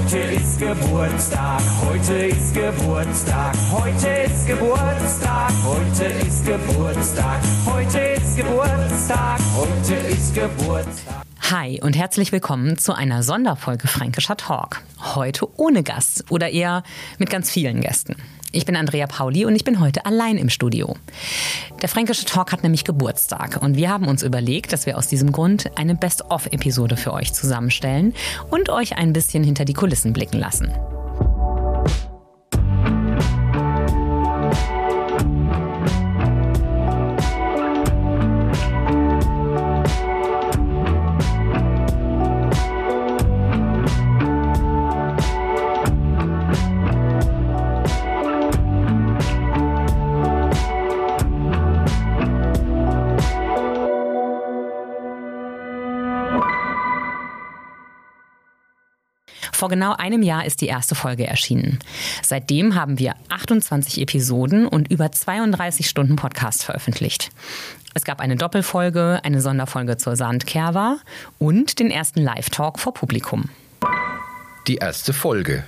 Heute ist Geburtstag, heute ist Geburtstag, heute ist Geburtstag, heute ist Geburtstag, heute ist Geburtstag, heute ist Geburtstag. Hi und herzlich willkommen zu einer Sonderfolge Fränkischer Talk. Heute ohne Gast oder eher mit ganz vielen Gästen. Ich bin Andrea Pauli und ich bin heute allein im Studio. Der Fränkische Talk hat nämlich Geburtstag und wir haben uns überlegt, dass wir aus diesem Grund eine Best-of-Episode für euch zusammenstellen und euch ein bisschen hinter die Kulissen blicken lassen. Vor genau einem Jahr ist die erste Folge erschienen. Seitdem haben wir 28 Episoden und über 32 Stunden Podcast veröffentlicht. Es gab eine Doppelfolge, eine Sonderfolge zur Sandkerwa und den ersten Live-Talk vor Publikum. Die erste Folge.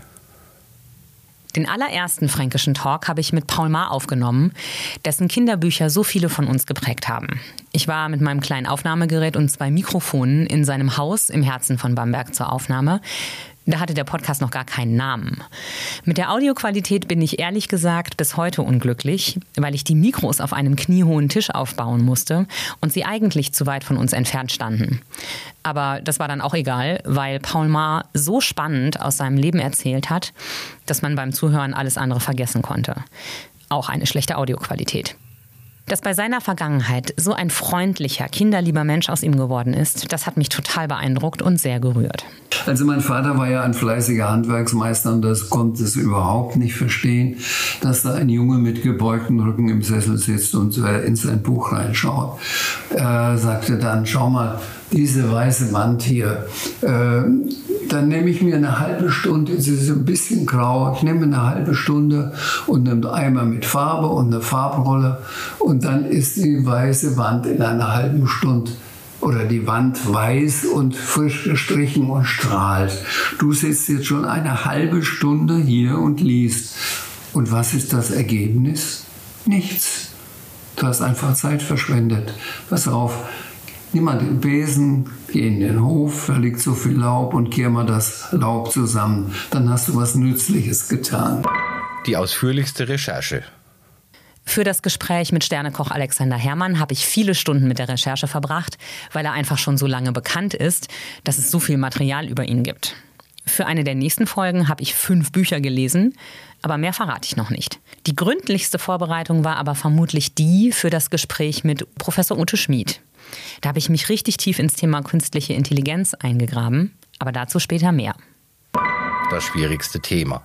Den allerersten Fränkischen Talk habe ich mit Paul Maar aufgenommen, dessen Kinderbücher so viele von uns geprägt haben. Ich war mit meinem kleinen Aufnahmegerät und 2 Mikrofonen in seinem Haus im Herzen von Bamberg zur Aufnahme. Da hatte der Podcast noch gar keinen Namen. Mit der Audioqualität bin ich ehrlich gesagt bis heute unglücklich, weil ich die Mikros auf einem kniehohen Tisch aufbauen musste und sie eigentlich zu weit von uns entfernt standen. Aber das war dann auch egal, weil Paul Maar so spannend aus seinem Leben erzählt hat, dass man beim Zuhören alles andere vergessen konnte. Auch eine schlechte Audioqualität. Dass bei seiner Vergangenheit so ein freundlicher, kinderlieber Mensch aus ihm geworden ist, das hat mich total beeindruckt und sehr gerührt. Also mein Vater war ja ein fleißiger Handwerksmeister und das konnte es überhaupt nicht verstehen, dass da ein Junge mit gebeugtem Rücken im Sessel sitzt und in sein Buch reinschaut. Er sagte dann, schau mal, diese weiße Wand hier, dann nehme ich mir eine halbe Stunde, es ist ein bisschen grau, ich nehme eine halbe Stunde und einen Eimer mit Farbe und eine Farbrolle und dann ist die weiße Wand in einer halben Stunde oder die Wand weiß und frisch gestrichen und strahlt. Du sitzt jetzt schon eine halbe Stunde hier und liest. Und was ist das Ergebnis? Nichts. Du hast einfach Zeit verschwendet. Pass auf, nimm mal den Besen, geh in den Hof, da liegt so viel Laub und kehr mal das Laub zusammen. Dann hast du was Nützliches getan. Die ausführlichste Recherche. Für das Gespräch mit Sternekoch Alexander Herrmann habe ich viele Stunden mit der Recherche verbracht, weil er einfach schon so lange bekannt ist, dass es so viel Material über ihn gibt. Für eine der nächsten Folgen habe ich 5 Bücher gelesen, aber mehr verrate ich noch nicht. Die gründlichste Vorbereitung war aber vermutlich die für das Gespräch mit Professor Ute Schmid. Da habe ich mich richtig tief ins Thema künstliche Intelligenz eingegraben, aber dazu später mehr. Das schwierigste Thema.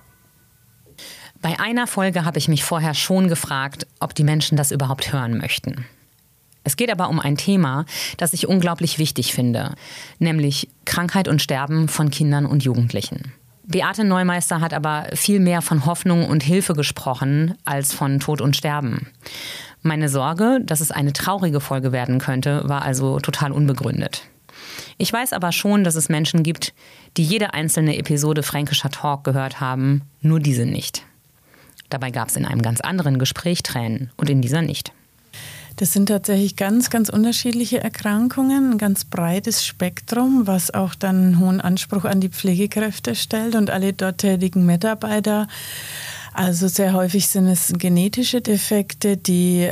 Bei einer Folge habe ich mich vorher schon gefragt, ob die Menschen das überhaupt hören möchten. Es geht aber um ein Thema, das ich unglaublich wichtig finde, nämlich Krankheit und Sterben von Kindern und Jugendlichen. Beate Neumeister hat aber viel mehr von Hoffnung und Hilfe gesprochen als von Tod und Sterben. Meine Sorge, dass es eine traurige Folge werden könnte, war also total unbegründet. Ich weiß aber schon, dass es Menschen gibt, die jede einzelne Episode Fränkischer Talk gehört haben, nur diese nicht. Dabei gab es in einem ganz anderen Gespräch Tränen und in dieser nicht. Das sind tatsächlich ganz, ganz unterschiedliche Erkrankungen, ein ganz breites Spektrum, was auch dann einen hohen Anspruch an die Pflegekräfte stellt und alle dort tätigen Mitarbeiter. Also sehr häufig sind es genetische Defekte, die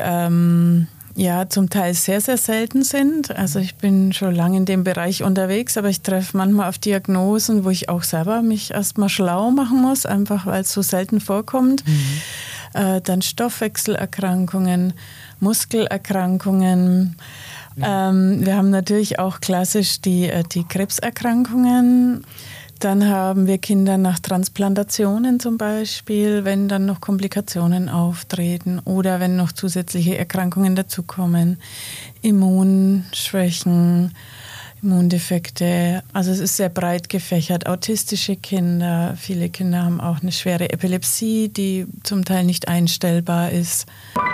zum Teil sehr, sehr selten sind. Also ich bin schon lange in dem Bereich unterwegs, aber ich treffe manchmal auf Diagnosen, wo ich auch selber mich erstmal schlau machen muss, einfach weil es so selten vorkommt. Dann Stoffwechselerkrankungen, Muskelerkrankungen. Wir haben natürlich auch klassisch die Krebserkrankungen. Dann haben wir Kinder nach Transplantationen zum Beispiel, wenn dann noch Komplikationen auftreten oder wenn noch zusätzliche Erkrankungen dazukommen. Immunschwächen, Immundefekte. Also es ist sehr breit gefächert. Autistische Kinder, viele Kinder haben auch eine schwere Epilepsie, die zum Teil nicht einstellbar ist.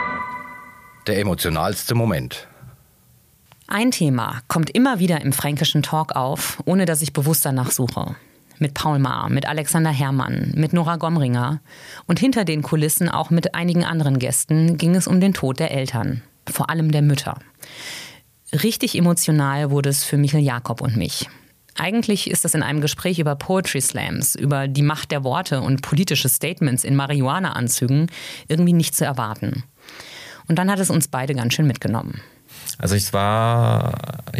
Der emotionalste Moment. Ein Thema kommt immer wieder im Fränkischen Talk auf, ohne dass ich bewusst danach suche. Mit Paul Maar, mit Alexander Herrmann, mit Nora Gomringer und hinter den Kulissen auch mit einigen anderen Gästen ging es um den Tod der Eltern, vor allem der Mütter. Richtig emotional wurde es für Michel Jakob und mich. Eigentlich ist das in einem Gespräch über Poetry Slams, über die Macht der Worte und politische Statements in Marihuana-Anzügen irgendwie nicht zu erwarten. Und dann hat es uns beide ganz schön mitgenommen. Also ich habe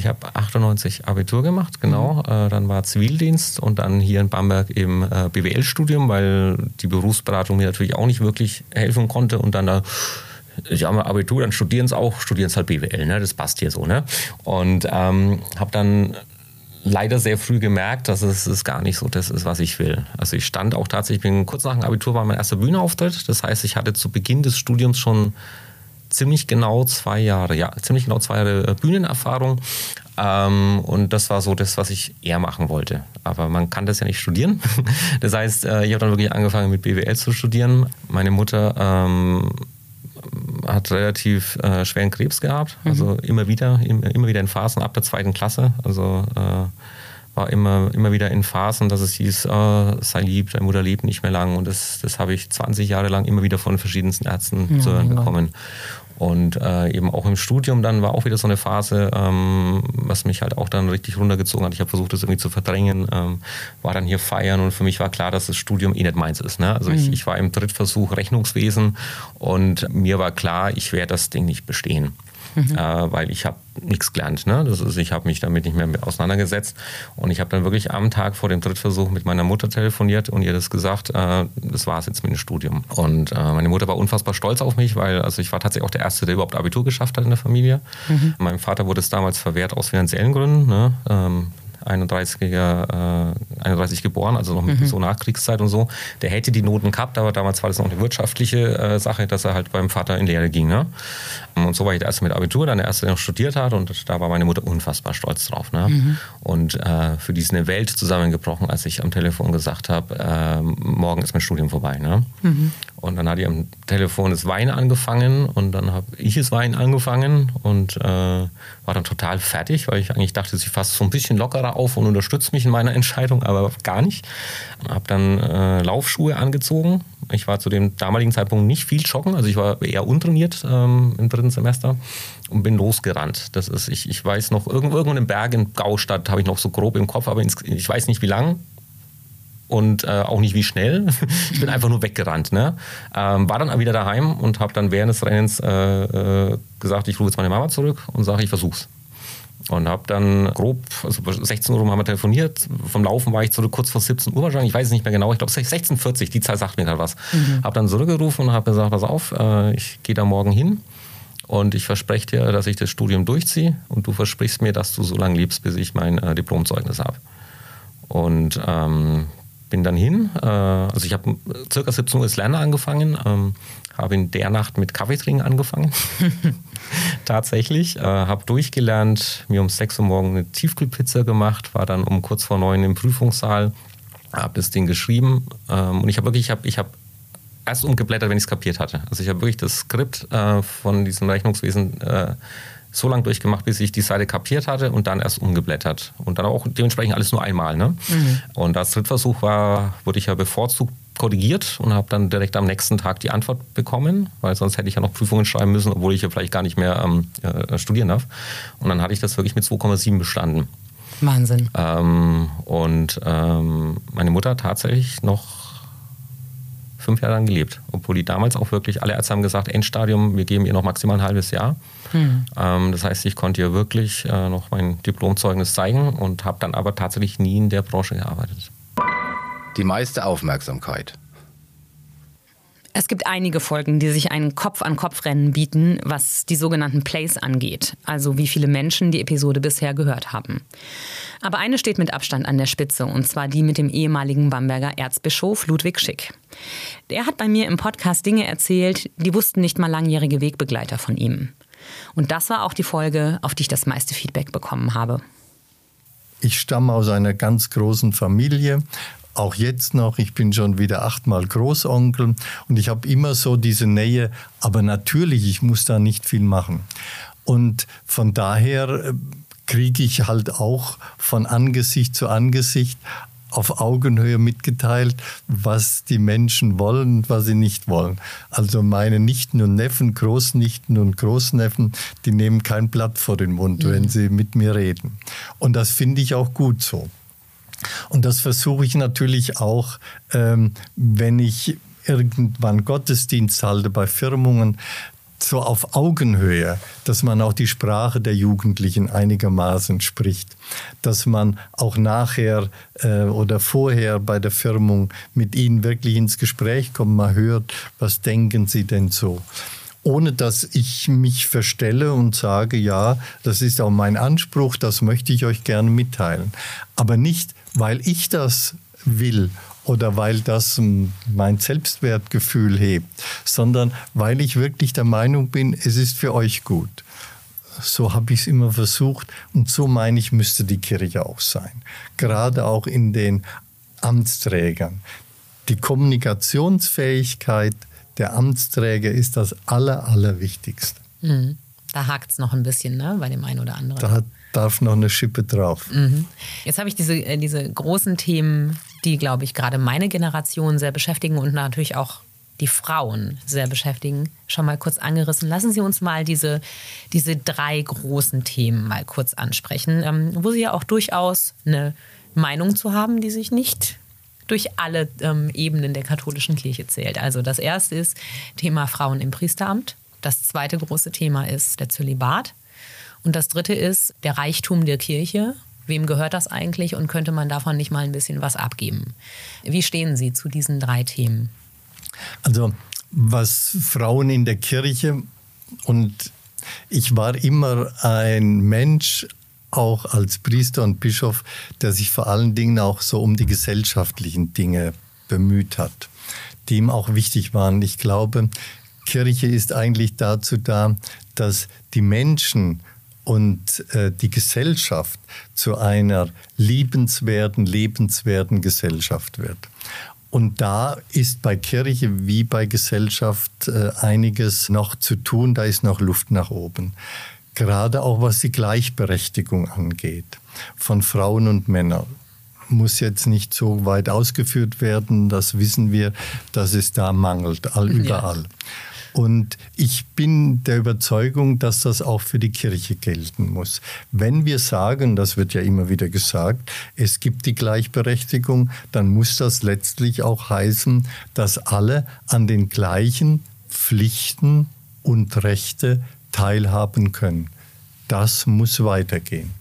98 Abitur gemacht, genau. Dann war Zivildienst und dann hier in Bamberg eben BWL-Studium, weil die Berufsberatung mir natürlich auch nicht wirklich helfen konnte. Und dann ich habe Abitur, dann studieren es halt BWL, ne? Das passt hier so. Ne? Und habe dann leider sehr früh gemerkt, dass es gar nicht so das ist, was ich will. Also ich stand auch tatsächlich, kurz nach dem Abitur war mein erster Bühnenauftritt. Das heißt, ich hatte zu Beginn des Studiums schon ziemlich genau 2 Jahre Bühnenerfahrung. Und das war so das, was ich eher machen wollte. Aber man kann das ja nicht studieren. Das heißt, ich habe dann wirklich angefangen mit BWL zu studieren. Meine Mutter hat relativ schweren Krebs gehabt, also immer wieder in Phasen ab der 2. Klasse, also war immer wieder in Phasen, dass es hieß, sei lieb, deine Mutter lebt nicht mehr lang, und das habe ich 20 Jahre lang immer wieder von verschiedensten Ärzten zu hören bekommen. Und eben auch im Studium dann war auch wieder so eine Phase, was mich halt auch dann richtig runtergezogen hat. Ich habe versucht, das irgendwie zu verdrängen, war dann hier feiern, und für mich war klar, dass das Studium nicht meins ist. Ne? Also ich war im Drittversuch Rechnungswesen und mir war klar, ich werde das Ding nicht bestehen. Weil ich habe nichts gelernt. Ne? Ich habe mich damit nicht mehr auseinandergesetzt. Und ich habe dann wirklich am Tag vor dem Drittversuch mit meiner Mutter telefoniert und ihr das gesagt, das war es jetzt mit dem Studium. Und meine Mutter war unfassbar stolz auf mich, weil ich war tatsächlich auch der Erste, der überhaupt Abitur geschafft hat in der Familie. Meinem Vater wurde es damals verwehrt aus finanziellen Gründen. Ne? 31 geboren, also noch mit so Nachkriegszeit und so. Der hätte die Noten gehabt, aber damals war das noch eine wirtschaftliche Sache, dass er halt beim Vater in Lehre ging. Ne? Und so war ich der Erste mit Abitur, dann der Erste, der noch studiert hat, und da war meine Mutter unfassbar stolz drauf. Ne? Und für die ist eine Welt zusammengebrochen, als ich am Telefon gesagt habe, morgen ist mein Studium vorbei. Ne? Und dann hat die am Telefon das Weinen angefangen, und dann habe ich das Weinen angefangen und war dann total fertig, weil ich eigentlich dachte, sie fasst so ein bisschen lockerer auf und unterstützt mich in meiner Entscheidung, aber gar nicht. Habe dann Laufschuhe angezogen. Ich war zu dem damaligen Zeitpunkt nicht viel joggen, also ich war eher untrainiert im 3. Semester und bin losgerannt. Das ist, ich weiß noch, irgendwo im Berg in Gaustadt habe ich noch so grob im Kopf, aber ich weiß nicht wie lang. Und auch nicht wie schnell. Ich bin einfach nur weggerannt. Ne? War dann wieder daheim und habe dann während des Rennens gesagt, ich rufe jetzt meine Mama zurück und sage, ich versuch's. Und habe dann grob, also 16 Uhr haben wir telefoniert. Vom Laufen war ich zurück kurz vor 17 Uhr wahrscheinlich. Ich weiß es nicht mehr genau. Ich glaube 16:40, die Zahl sagt mir gerade was. Habe dann zurückgerufen und habe gesagt, pass auf, ich gehe da morgen hin. Und ich verspreche dir, dass ich das Studium durchziehe. Und du versprichst mir, dass du so lange lebst, bis ich mein Diplomzeugnis habe. Und bin dann hin, also ich habe circa 17 Uhr das Lernen angefangen, habe in der Nacht mit Kaffeetrinken angefangen, tatsächlich, habe durchgelernt, mir um 6 Uhr morgens eine Tiefkühlpizza gemacht, war dann um kurz vor 9 im Prüfungssaal, habe das Ding geschrieben und ich habe erst umgeblättert, wenn ich es kapiert hatte. Also ich habe wirklich das Skript von diesem Rechnungswesen so lange durchgemacht, bis ich die Seite kapiert hatte, und dann erst umgeblättert. Und dann auch dementsprechend alles nur einmal. Ne? Und als Drittversuch wurde ich ja bevorzugt korrigiert und habe dann direkt am nächsten Tag die Antwort bekommen, weil sonst hätte ich ja noch Prüfungen schreiben müssen, obwohl ich ja vielleicht gar nicht mehr studieren darf. Und dann hatte ich das wirklich mit 2,7 bestanden. Wahnsinn. Und meine Mutter hat tatsächlich noch 5 Jahre lang gelebt, obwohl die damals auch wirklich, alle Ärzte haben gesagt, Endstadium, wir geben ihr noch maximal ein halbes Jahr. Das heißt, ich konnte ihr wirklich noch mein Diplomzeugnis zeigen und habe dann aber tatsächlich nie in der Branche gearbeitet. Die meiste Aufmerksamkeit. Es gibt einige Folgen, die sich ein Kopf-an-Kopf-Rennen bieten, was die sogenannten Plays angeht, also wie viele Menschen die Episode bisher gehört haben. Aber eine steht mit Abstand an der Spitze, und zwar die mit dem ehemaligen Bamberger Erzbischof Ludwig Schick. Der hat bei mir im Podcast Dinge erzählt, die wussten nicht mal langjährige Wegbegleiter von ihm. Und das war auch die Folge, auf die ich das meiste Feedback bekommen habe. Ich stamme aus einer ganz großen Familie. Auch jetzt noch, ich bin schon wieder 8-mal Großonkel und ich habe immer so diese Nähe, aber natürlich, ich muss da nicht viel machen. Und von daher kriege ich halt auch von Angesicht zu Angesicht auf Augenhöhe mitgeteilt, was die Menschen wollen und was sie nicht wollen. Also meine Nichten und Neffen, Großnichten und Großneffen, die nehmen kein Blatt vor den Mund, wenn sie mit mir reden. Und das finde ich auch gut so. Und das versuche ich natürlich auch, wenn ich irgendwann Gottesdienst halte bei Firmungen, so auf Augenhöhe, dass man auch die Sprache der Jugendlichen einigermaßen spricht, dass man auch nachher oder vorher bei der Firmung mit ihnen wirklich ins Gespräch kommt, mal hört, was denken sie denn so? Ohne dass ich mich verstelle und sage, ja, das ist auch mein Anspruch, das möchte ich euch gerne mitteilen. Aber nicht, weil ich das will oder weil das mein Selbstwertgefühl hebt, sondern weil ich wirklich der Meinung bin, es ist für euch gut. So habe ich es immer versucht und so meine ich, müsste die Kirche auch sein. Gerade auch in den Amtsträgern. Die Kommunikationsfähigkeit der Amtsträger ist das Allerwichtigste. Da hakt es noch ein bisschen, ne, bei dem einen oder anderen. Da darf noch eine Schippe drauf. Jetzt habe ich diese großen Themen, die, glaube ich, gerade meine Generation sehr beschäftigen und natürlich auch die Frauen sehr beschäftigen, schon mal kurz angerissen. Lassen Sie uns mal diese 3 großen Themen mal kurz ansprechen, wo Sie ja auch durchaus eine Meinung zu haben, die sich nicht durch alle Ebenen der katholischen Kirche zählt. Also das erste ist Thema Frauen im Priesteramt. Das zweite große Thema ist der Zölibat. Und das dritte ist der Reichtum der Kirche. Wem gehört das eigentlich und könnte man davon nicht mal ein bisschen was abgeben? Wie stehen Sie zu diesen 3 Themen? Also was Frauen in der Kirche, und ich war immer ein Mensch, auch als Priester und Bischof, der sich vor allen Dingen auch so um die gesellschaftlichen Dinge bemüht hat, die ihm auch wichtig waren. Ich glaube, Kirche ist eigentlich dazu da, dass die Menschen und die Gesellschaft zu einer liebenswerten, lebenswerten Gesellschaft wird. Und da ist bei Kirche wie bei Gesellschaft einiges noch zu tun, da ist noch Luft nach oben. Gerade auch was die Gleichberechtigung angeht von Frauen und Männern. Muss jetzt nicht so weit ausgeführt werden, das wissen wir, dass es da mangelt, überall. Ja. Und ich bin der Überzeugung, dass das auch für die Kirche gelten muss. Wenn wir sagen, das wird ja immer wieder gesagt, es gibt die Gleichberechtigung, dann muss das letztlich auch heißen, dass alle an den gleichen Pflichten und Rechte teilhaben können. Das muss weitergehen.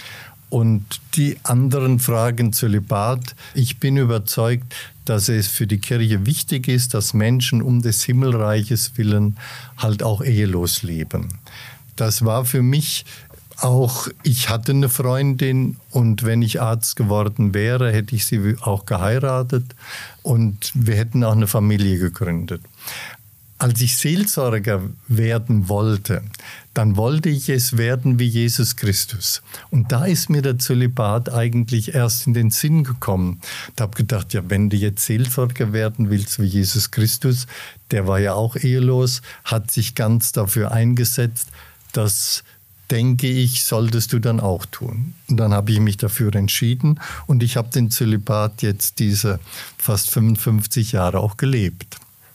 Und die anderen Fragen, Zölibat, ich bin überzeugt, dass es für die Kirche wichtig ist, dass Menschen um des Himmelreiches willen halt auch ehelos leben. Das war für mich auch, ich hatte eine Freundin und wenn ich Arzt geworden wäre, hätte ich sie auch geheiratet und wir hätten auch eine Familie gegründet. Als ich Seelsorger werden wollte, dann wollte ich es werden wie Jesus Christus. Und da ist mir der Zölibat eigentlich erst in den Sinn gekommen. Ich habe gedacht, ja, wenn du jetzt Seelsorger werden willst wie Jesus Christus, der war ja auch ehelos, hat sich ganz dafür eingesetzt, das, denke ich, solltest du dann auch tun. Und dann habe ich mich dafür entschieden und ich habe den Zölibat jetzt diese fast 55 Jahre auch gelebt.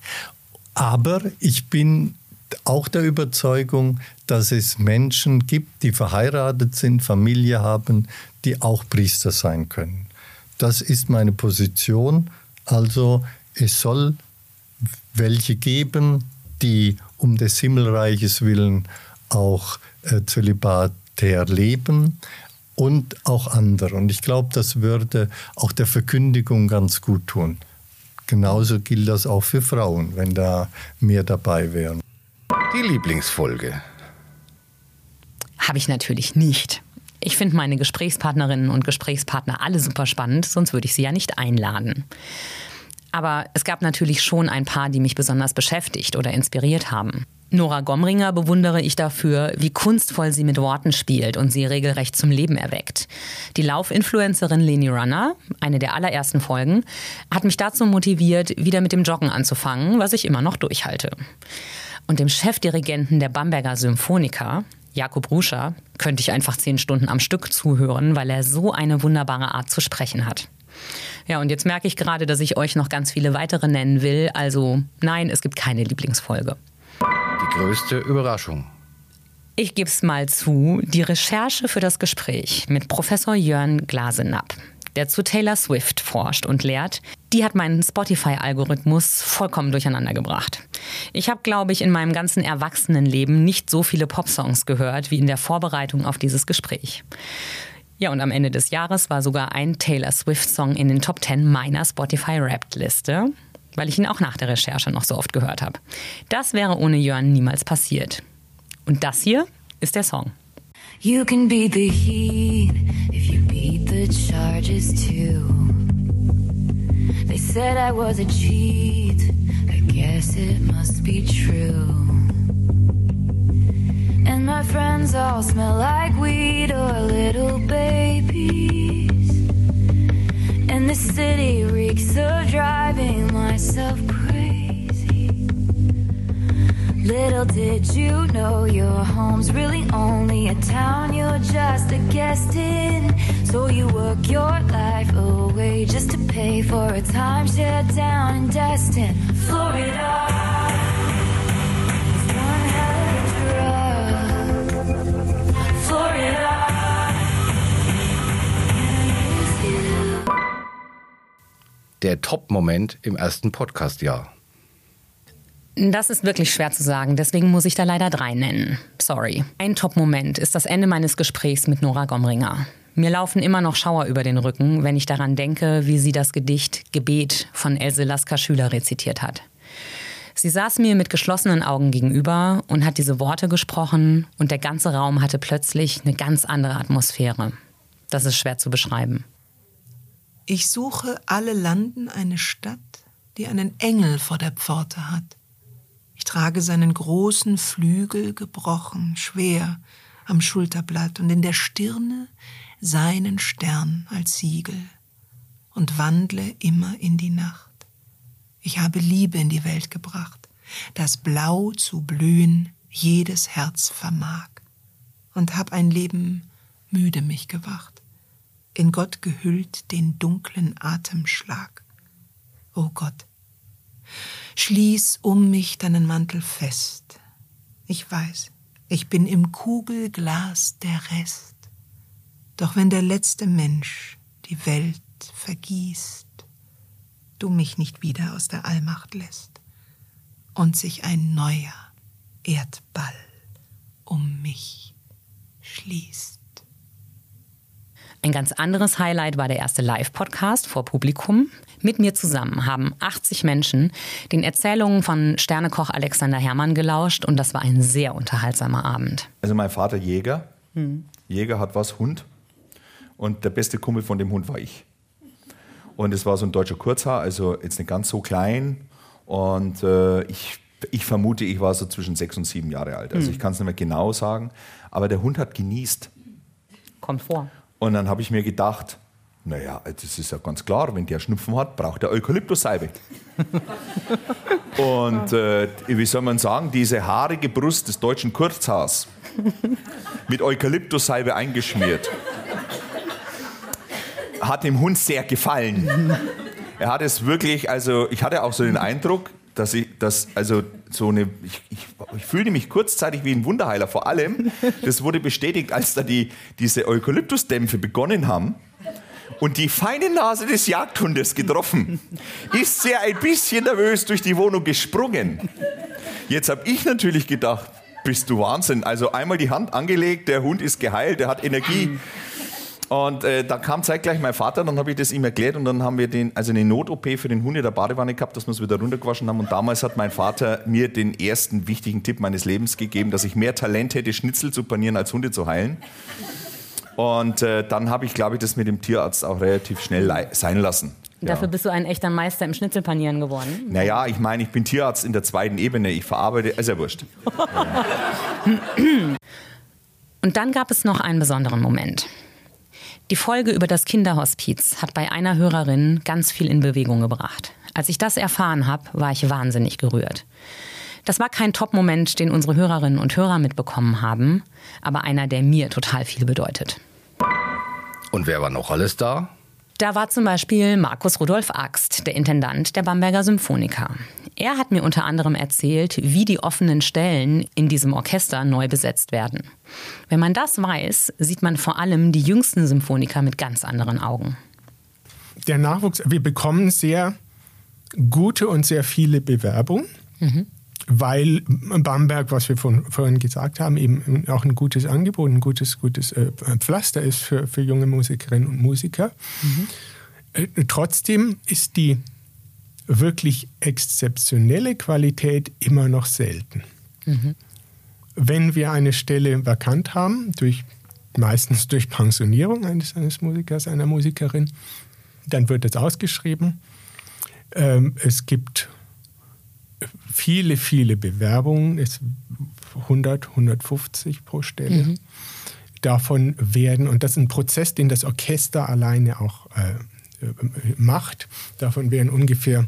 Aber ich bin auch der Überzeugung, dass es Menschen gibt, die verheiratet sind, Familie haben, die auch Priester sein können. Das ist meine Position. Also es soll welche geben, die um des Himmelreiches willen auch zölibatär leben und auch andere. Und ich glaube, das würde auch der Verkündigung ganz gut tun. Genauso gilt das auch für Frauen, wenn da mehr dabei wären. Die Lieblingsfolge. Habe ich natürlich nicht. Ich finde meine Gesprächspartnerinnen und Gesprächspartner alle super spannend, sonst würde ich sie ja nicht einladen. Aber es gab natürlich schon ein paar, die mich besonders beschäftigt oder inspiriert haben. Nora Gomringer bewundere ich dafür, wie kunstvoll sie mit Worten spielt und sie regelrecht zum Leben erweckt. Die Laufinfluencerin Leni Runner, eine der allerersten Folgen, hat mich dazu motiviert, wieder mit dem Joggen anzufangen, was ich immer noch durchhalte. Und dem Chefdirigenten der Bamberger Symphoniker, Jakob Ruscher, könnte ich einfach 10 Stunden am Stück zuhören, weil er so eine wunderbare Art zu sprechen hat. Ja, und jetzt merke ich gerade, dass ich euch noch ganz viele weitere nennen will. Also nein, es gibt keine Lieblingsfolge. Die größte Überraschung. Ich gebe es mal zu, die Recherche für das Gespräch mit Professor Jörn Glasenapp, der zu Taylor Swift forscht und lehrt, die hat meinen Spotify-Algorithmus vollkommen durcheinander gebracht. Ich habe, glaube ich, in meinem ganzen Erwachsenenleben nicht so viele Popsongs gehört wie in der Vorbereitung auf dieses Gespräch. Ja, und am Ende des Jahres war sogar ein Taylor Swift-Song in den Top 10 meiner Spotify-Wrapped-Liste, weil ich ihn auch nach der Recherche noch so oft gehört habe. Das wäre ohne Jörn niemals passiert. Und das hier ist der Song. You can beat the heat if you beat the charges too. They said I was a cheat, I guess it must be true. And my friends all smell like weed or little babies. And the city reeks of driving myself crazy. Little did you know your home's really only a town you're just a guest in. So you work your life away just to pay for a timeshare down in Destin, Florida. It's one hell of a drug, Florida. Der Top-Moment im ersten Podcast-Jahr. Das ist wirklich schwer zu sagen, deswegen muss ich da leider 3 nennen. Sorry. Ein Top-Moment ist das Ende meines Gesprächs mit Nora Gomringer. Mir laufen immer noch Schauer über den Rücken, wenn ich daran denke, wie sie das Gedicht Gebet von Else Lasker-Schüler rezitiert hat. Sie saß mir mit geschlossenen Augen gegenüber und hat diese Worte gesprochen und der ganze Raum hatte plötzlich eine ganz andere Atmosphäre. Das ist schwer zu beschreiben. Ich suche alle Landen eine Stadt, die einen Engel vor der Pforte hat. Ich trage seinen großen Flügel gebrochen, schwer am Schulterblatt und in der Stirne seinen Stern als Siegel und wandle immer in die Nacht. Ich habe Liebe in die Welt gebracht, das Blau zu blühen jedes Herz vermag und hab ein Leben müde mich gewacht, in Gott gehüllt den dunklen Atemschlag. O Gott, schließ um mich deinen Mantel fest. Ich weiß, ich bin im Kugelglas der Rest. Doch wenn der letzte Mensch die Welt vergießt, du mich nicht wieder aus der Allmacht lässt und sich ein neuer Erdball um mich schließt. Ein ganz anderes Highlight war der erste Live-Podcast vor Publikum. Mit mir zusammen haben 80 Menschen den Erzählungen von Sternekoch Alexander Herrmann gelauscht und das war ein sehr unterhaltsamer Abend. Also mein Vater Jäger. Jäger hat was, Hund. Und der beste Kumpel von dem Hund war ich. Und es war so ein deutscher Kurzhaar, also jetzt nicht ganz so klein. Und ich vermute, ich war so zwischen 6 und 7 Jahre alt. Also ich kann es nicht mehr genau sagen. Aber der Hund hat genießt. Kommt vor. Und dann habe ich mir gedacht, naja, das ist ja ganz klar, wenn der Schnupfen hat, braucht er Eukalyptussalbe. Und wie soll man sagen, diese haarige Brust des deutschen Kurzhaars mit Eukalyptussalbe eingeschmiert, hat dem Hund sehr gefallen. Er hat es wirklich, also ich hatte auch so den Eindruck, dass ich fühlte mich kurzzeitig wie ein Wunderheiler. Vor allem, das wurde bestätigt, als da diese Eukalyptusdämpfe begonnen haben und die feine Nase des Jagdhundes getroffen, ist er ein bisschen nervös durch die Wohnung gesprungen. Jetzt habe ich natürlich gedacht, bist du Wahnsinn. Also einmal die Hand angelegt, der Hund ist geheilt, der hat Energie. Und da kam zeitgleich mein Vater, dann habe ich das ihm erklärt und dann haben wir eine Not-OP für den Hund in der Badewanne gehabt, dass wir es wieder runtergewaschen haben. Und damals hat mein Vater mir den ersten wichtigen Tipp meines Lebens gegeben, dass ich mehr Talent hätte, Schnitzel zu panieren, als Hunde zu heilen. Und dann habe ich, glaube ich, das mit dem Tierarzt auch relativ schnell sein lassen. Ja. Dafür bist du ein echter Meister im Schnitzelpanieren geworden? Naja, ich meine, ich bin Tierarzt in der 2. Ebene. Ich verarbeite, ist ja wurscht. Und dann gab es noch einen besonderen Moment. Die Folge über das Kinderhospiz hat bei einer Hörerin ganz viel in Bewegung gebracht. Als ich das erfahren habe, war ich wahnsinnig gerührt. Das war kein Top-Moment, den unsere Hörerinnen und Hörer mitbekommen haben, aber einer, der mir total viel bedeutet. Und wer war noch alles da? Da war zum Beispiel Markus Rudolf Axt, der Intendant der Bamberger Symphoniker. Er hat mir unter anderem erzählt, wie die offenen Stellen in diesem Orchester neu besetzt werden. Wenn man das weiß, sieht man vor allem die jüngsten Symphoniker mit ganz anderen Augen. Der Nachwuchs, wir bekommen sehr gute und sehr viele Bewerbungen, weil Bamberg, was wir vorhin gesagt haben, eben auch ein gutes Angebot, ein gutes Pflaster ist für junge Musikerinnen und Musiker. Trotzdem ist die wirklich exzeptionelle Qualität immer noch selten. Wenn wir eine Stelle vakant haben, meistens durch Pensionierung eines Musikers, einer Musikerin, dann wird es ausgeschrieben. Es gibt viele, viele Bewerbungen, 100, 150 pro Stelle. Davon werden, und das ist ein Prozess, den das Orchester alleine auch macht, davon werden ungefähr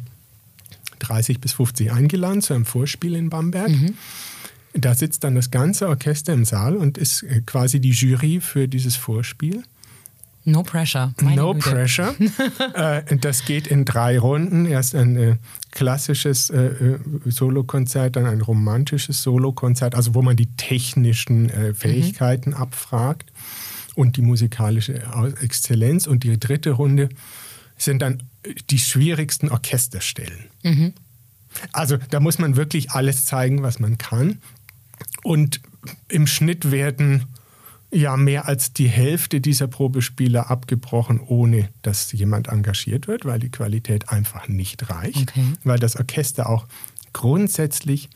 30 bis 50 eingeladen zu einem Vorspiel in Bamberg. Da sitzt dann das ganze Orchester im Saal und ist quasi die Jury für dieses Vorspiel. No pressure. No pressure. Das geht in 3 Runden. Erst ein klassisches Solokonzert, dann ein romantisches Solokonzert, also wo man die technischen Fähigkeiten abfragt und die musikalische Exzellenz. Und die 3. Runde sind dann die schwierigsten Orchesterstellen. Also da muss man wirklich alles zeigen, was man kann. Und im Schnitt werden mehr als die Hälfte dieser Probespieler abgebrochen, ohne dass jemand engagiert wird, weil die Qualität einfach nicht reicht. Weil das Orchester auch grundsätzlich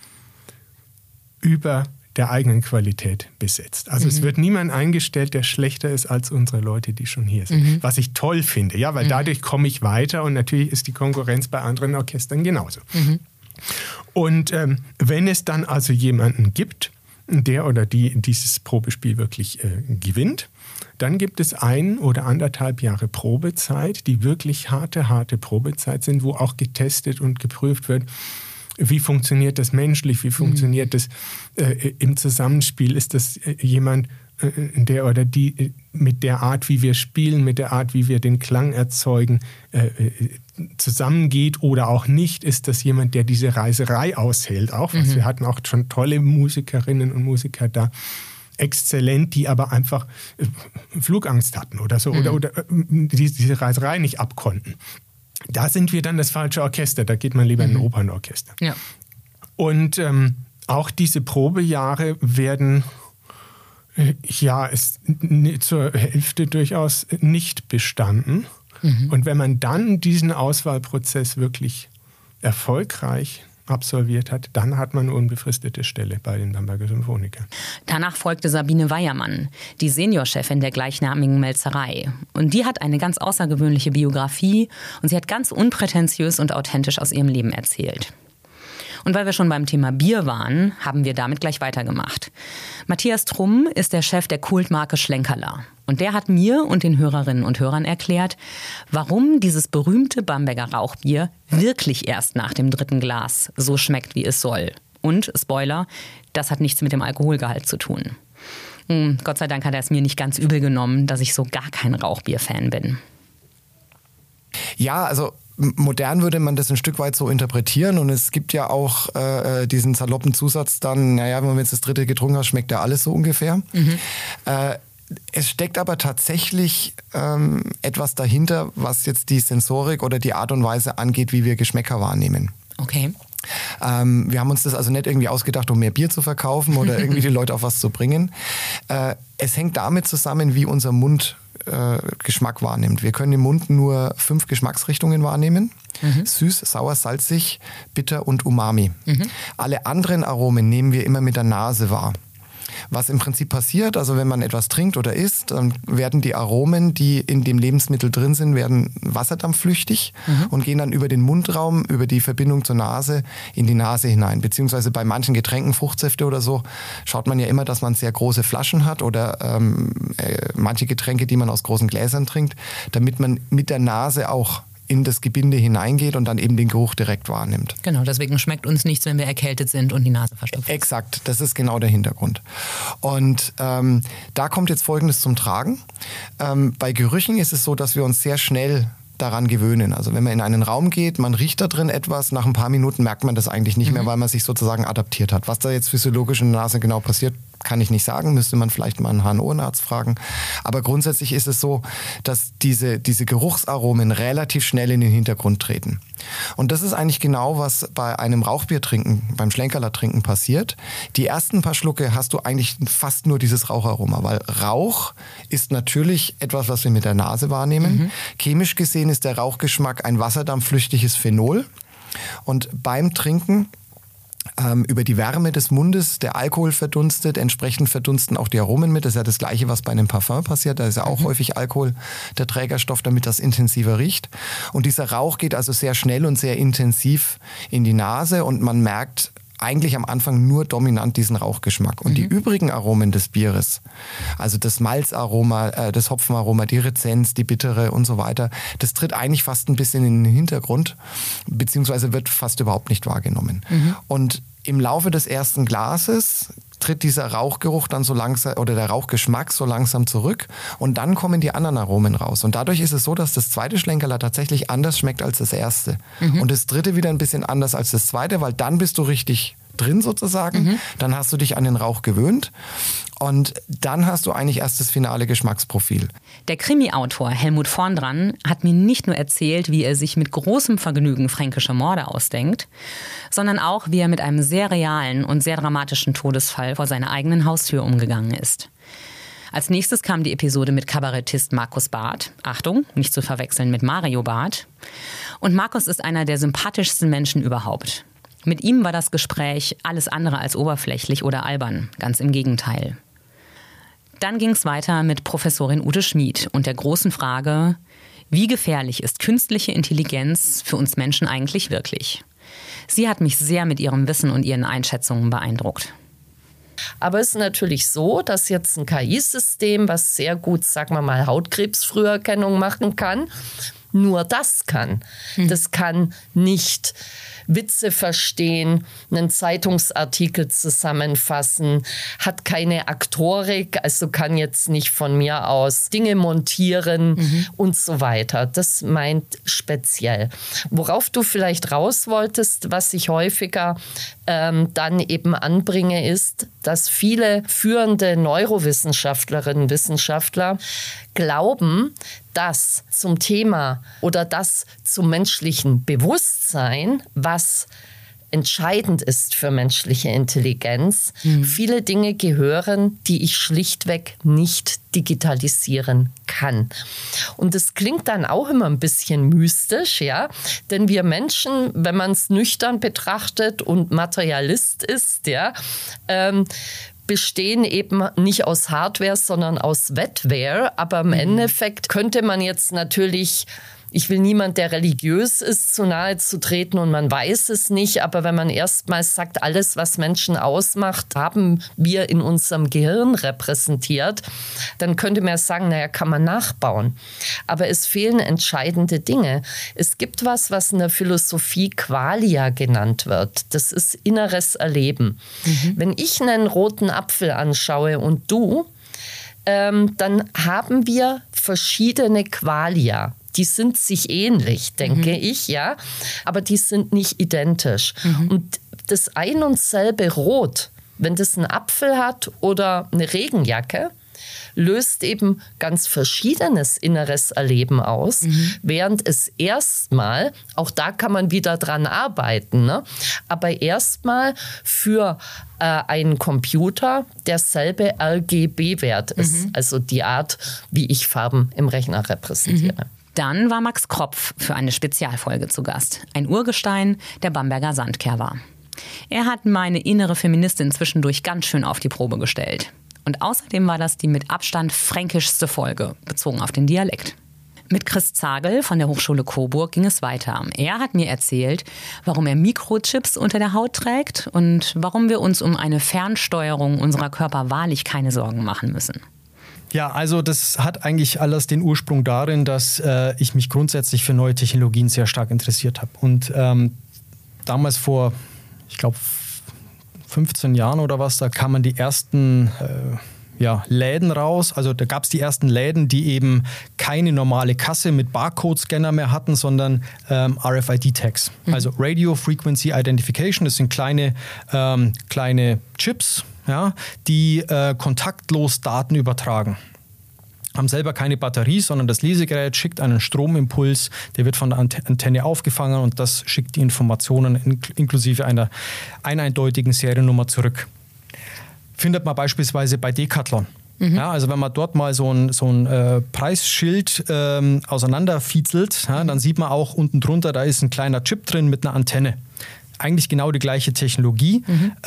über der eigenen Qualität besetzt. Also es wird niemand eingestellt, der schlechter ist als unsere Leute, die schon hier sind. Was ich toll finde, weil dadurch komme ich weiter und natürlich ist die Konkurrenz bei anderen Orchestern genauso. Und wenn es dann also jemanden gibt, der oder die dieses Probespiel wirklich gewinnt, dann gibt es 1 oder 1,5 Jahre Probezeit, die wirklich harte Probezeit sind, wo auch getestet und geprüft wird, wie funktioniert das menschlich, wie funktioniert das im Zusammenspiel, ist das jemand, der oder die mit der Art, wie wir spielen, mit der Art, wie wir den Klang erzeugen, zusammengeht oder auch nicht, ist das jemand, der diese Reiserei aushält. Auch wir hatten auch schon tolle Musikerinnen und Musiker da, exzellent, die aber einfach Flugangst hatten oder so oder diese Reiserei nicht abkonnten. Da sind wir dann das falsche Orchester, da geht man lieber in ein Opernorchester. Ja. Und auch diese Probejahre werden zur Hälfte durchaus nicht bestanden. Und wenn man dann diesen Auswahlprozess wirklich erfolgreich absolviert hat, dann hat man eine unbefristete Stelle bei den Bamberger Symphonikern. Danach folgte Sabine Weiermann, die Seniorchefin der gleichnamigen Melzerei. Und die hat eine ganz außergewöhnliche Biografie und sie hat ganz unprätentiös und authentisch aus ihrem Leben erzählt. Und weil wir schon beim Thema Bier waren, haben wir damit gleich weitergemacht. Matthias Trumm ist der Chef der Kultmarke Schlenkerla. Und der hat mir und den Hörerinnen und Hörern erklärt, warum dieses berühmte Bamberger Rauchbier wirklich erst nach dem 3. Glas so schmeckt, wie es soll. Und, Spoiler, das hat nichts mit dem Alkoholgehalt zu tun. Gott sei Dank hat er es mir nicht ganz übel genommen, dass ich so gar kein Rauchbier-Fan bin. Ja, also modern würde man das ein Stück weit so interpretieren und es gibt ja auch diesen saloppen Zusatz dann, wenn man jetzt das 3. getrunken hat, schmeckt ja alles so ungefähr. Es steckt aber tatsächlich etwas dahinter, was jetzt die Sensorik oder die Art und Weise angeht, wie wir Geschmäcker wahrnehmen. Okay. Wir haben uns das also nicht irgendwie ausgedacht, um mehr Bier zu verkaufen oder irgendwie die Leute auf was zu bringen. Es hängt damit zusammen, wie unser Mund Geschmack wahrnimmt. Wir können im Mund nur 5 Geschmacksrichtungen wahrnehmen. Süß, sauer, salzig, bitter und Umami. Alle anderen Aromen nehmen wir immer mit der Nase wahr. Was im Prinzip passiert, also wenn man etwas trinkt oder isst, dann werden die Aromen, die in dem Lebensmittel drin sind, werden wasserdampfflüchtig und gehen dann über den Mundraum, über die Verbindung zur Nase in die Nase hinein. Beziehungsweise bei manchen Getränken, Fruchtsäfte oder so, schaut man ja immer, dass man sehr große Flaschen hat oder manche Getränke, die man aus großen Gläsern trinkt, damit man mit der Nase auch in das Gebinde hineingeht und dann eben den Geruch direkt wahrnimmt. Genau, deswegen schmeckt uns nichts, wenn wir erkältet sind und die Nase verstopft. Exakt, das ist genau der Hintergrund. Und da kommt jetzt Folgendes zum Tragen. Bei Gerüchen ist es so, dass wir uns sehr schnell daran gewöhnen. Also wenn man in einen Raum geht, man riecht da drin etwas, nach ein paar Minuten merkt man das eigentlich nicht mehr, weil man sich sozusagen adaptiert hat. Was da jetzt physiologisch in der Nase genau passiert, kann ich nicht sagen, müsste man vielleicht mal einen Hahn-Ohrenarzt fragen. Aber grundsätzlich ist es so, dass diese Geruchsaromen relativ schnell in den Hintergrund treten. Und das ist eigentlich genau, was bei einem Rauchbiertrinken, beim Schlenkerler-Trinken passiert. Die ersten paar Schlucke hast du eigentlich fast nur dieses Raucharoma, weil Rauch ist natürlich etwas, was wir mit der Nase wahrnehmen. Chemisch gesehen ist der Rauchgeschmack ein wasserdampfflüchtiges Phenol. Und beim Trinken über die Wärme des Mundes, der Alkohol verdunstet, entsprechend verdunsten auch die Aromen mit. Das ist ja das Gleiche, was bei einem Parfum passiert. Da ist ja auch häufig Alkohol der Trägerstoff, damit das intensiver riecht. Und dieser Rauch geht also sehr schnell und sehr intensiv in die Nase und man merkt eigentlich am Anfang nur dominant diesen Rauchgeschmack. Und die übrigen Aromen des Bieres, also das Malzaroma, das Hopfenaroma, die Rezenz, die Bittere und so weiter, das tritt eigentlich fast ein bisschen in den Hintergrund, beziehungsweise wird fast überhaupt nicht wahrgenommen. Und im Laufe des ersten Glases tritt dieser Rauchgeruch dann so langsam oder der Rauchgeschmack so langsam zurück und dann kommen die anderen Aromen raus. Und dadurch ist es so, dass das zweite Schlenkerler tatsächlich anders schmeckt als das erste. Und das dritte wieder ein bisschen anders als das zweite, weil dann bist du richtig drin sozusagen. Dann hast du dich an den Rauch gewöhnt und dann hast du eigentlich erst das finale Geschmacksprofil. Der Krimi-Autor Helmut Vorndran hat mir nicht nur erzählt, wie er sich mit großem Vergnügen fränkische Morde ausdenkt, sondern auch, wie er mit einem sehr realen und sehr dramatischen Todesfall vor seiner eigenen Haustür umgegangen ist. Als nächstes kam die Episode mit Kabarettist Markus Barth. Achtung, nicht zu verwechseln mit Mario Barth. Und Markus ist einer der sympathischsten Menschen überhaupt. Mit ihm war das Gespräch alles andere als oberflächlich oder albern, ganz im Gegenteil. Dann ging es weiter mit Professorin Ute Schmid und der großen Frage, wie gefährlich ist künstliche Intelligenz für uns Menschen eigentlich wirklich? Sie hat mich sehr mit ihrem Wissen und ihren Einschätzungen beeindruckt. Aber es ist natürlich so, dass jetzt ein KI-System, was sehr gut, sagen wir mal, Hautkrebsfrüherkennung machen kann, nur das kann. Das kann nicht Witze verstehen, einen Zeitungsartikel zusammenfassen, hat keine Aktorik, also kann jetzt nicht von mir aus Dinge montieren und so weiter. Das meint speziell. Worauf du vielleicht raus wolltest, was ich häufiger dann eben anbringe, ist, dass viele führende Neurowissenschaftlerinnen und Wissenschaftler glauben, dass zum Thema oder das zum menschlichen Bewusstsein, was entscheidend ist für menschliche Intelligenz, viele Dinge gehören, die ich schlichtweg nicht digitalisieren kann. Und das klingt dann auch immer ein bisschen mystisch, ja, denn wir Menschen, wenn man es nüchtern betrachtet und Materialist ist, ja, bestehen eben nicht aus Hardware, sondern aus Wetware. Aber im Endeffekt könnte man jetzt natürlich, ich will niemand, der religiös ist, zu nahe zu treten und man weiß es nicht. Aber wenn man erstmals sagt, alles, was Menschen ausmacht, haben wir in unserem Gehirn repräsentiert, dann könnte man sagen, naja, kann man nachbauen. Aber es fehlen entscheidende Dinge. Es gibt was in der Philosophie Qualia genannt wird. Das ist inneres Erleben. Wenn ich einen roten Apfel anschaue und du, dann haben wir verschiedene Qualia. Die sind sich ähnlich, denke ich, ja, aber die sind nicht identisch. Und das ein und selbe Rot, wenn das einen Apfel hat oder eine Regenjacke, löst eben ganz verschiedenes inneres Erleben aus, während es erstmal, auch da kann man wieder dran arbeiten, ne? Aber erstmal für einen Computer derselbe RGB-Wert ist, also die Art, wie ich Farben im Rechner repräsentiere. Dann war Max Kropf für eine Spezialfolge zu Gast. Ein Urgestein der Bamberger Sandkehr war. Er hat meine innere Feministin zwischendurch ganz schön auf die Probe gestellt. Und außerdem war das die mit Abstand fränkischste Folge, bezogen auf den Dialekt. Mit Chris Zagel von der Hochschule Coburg ging es weiter. Er hat mir erzählt, warum er Mikrochips unter der Haut trägt und warum wir uns um eine Fernsteuerung unserer Körper wahrlich keine Sorgen machen müssen. Ja, also das hat eigentlich alles den Ursprung darin, dass ich mich grundsätzlich für neue Technologien sehr stark interessiert habe. Und damals vor, ich glaube, 15 Jahren oder was, da kamen die ersten Läden raus. Also da gab es die ersten Läden, die eben keine normale Kasse mit Barcode-Scanner mehr hatten, sondern RFID-Tags. Also Radio Frequency Identification, das sind kleine Chips, ja, die kontaktlos Daten übertragen. Haben selber keine Batterie, sondern das Lesegerät schickt einen Stromimpuls, der wird von der Antenne aufgefangen und das schickt die Informationen inklusive einer eindeutigen Seriennummer zurück. Findet man beispielsweise bei Decathlon. Ja, also wenn man dort mal so ein Preisschild auseinanderfiezelt, ja, dann sieht man auch unten drunter, da ist ein kleiner Chip drin mit einer Antenne. Eigentlich genau die gleiche Technologie.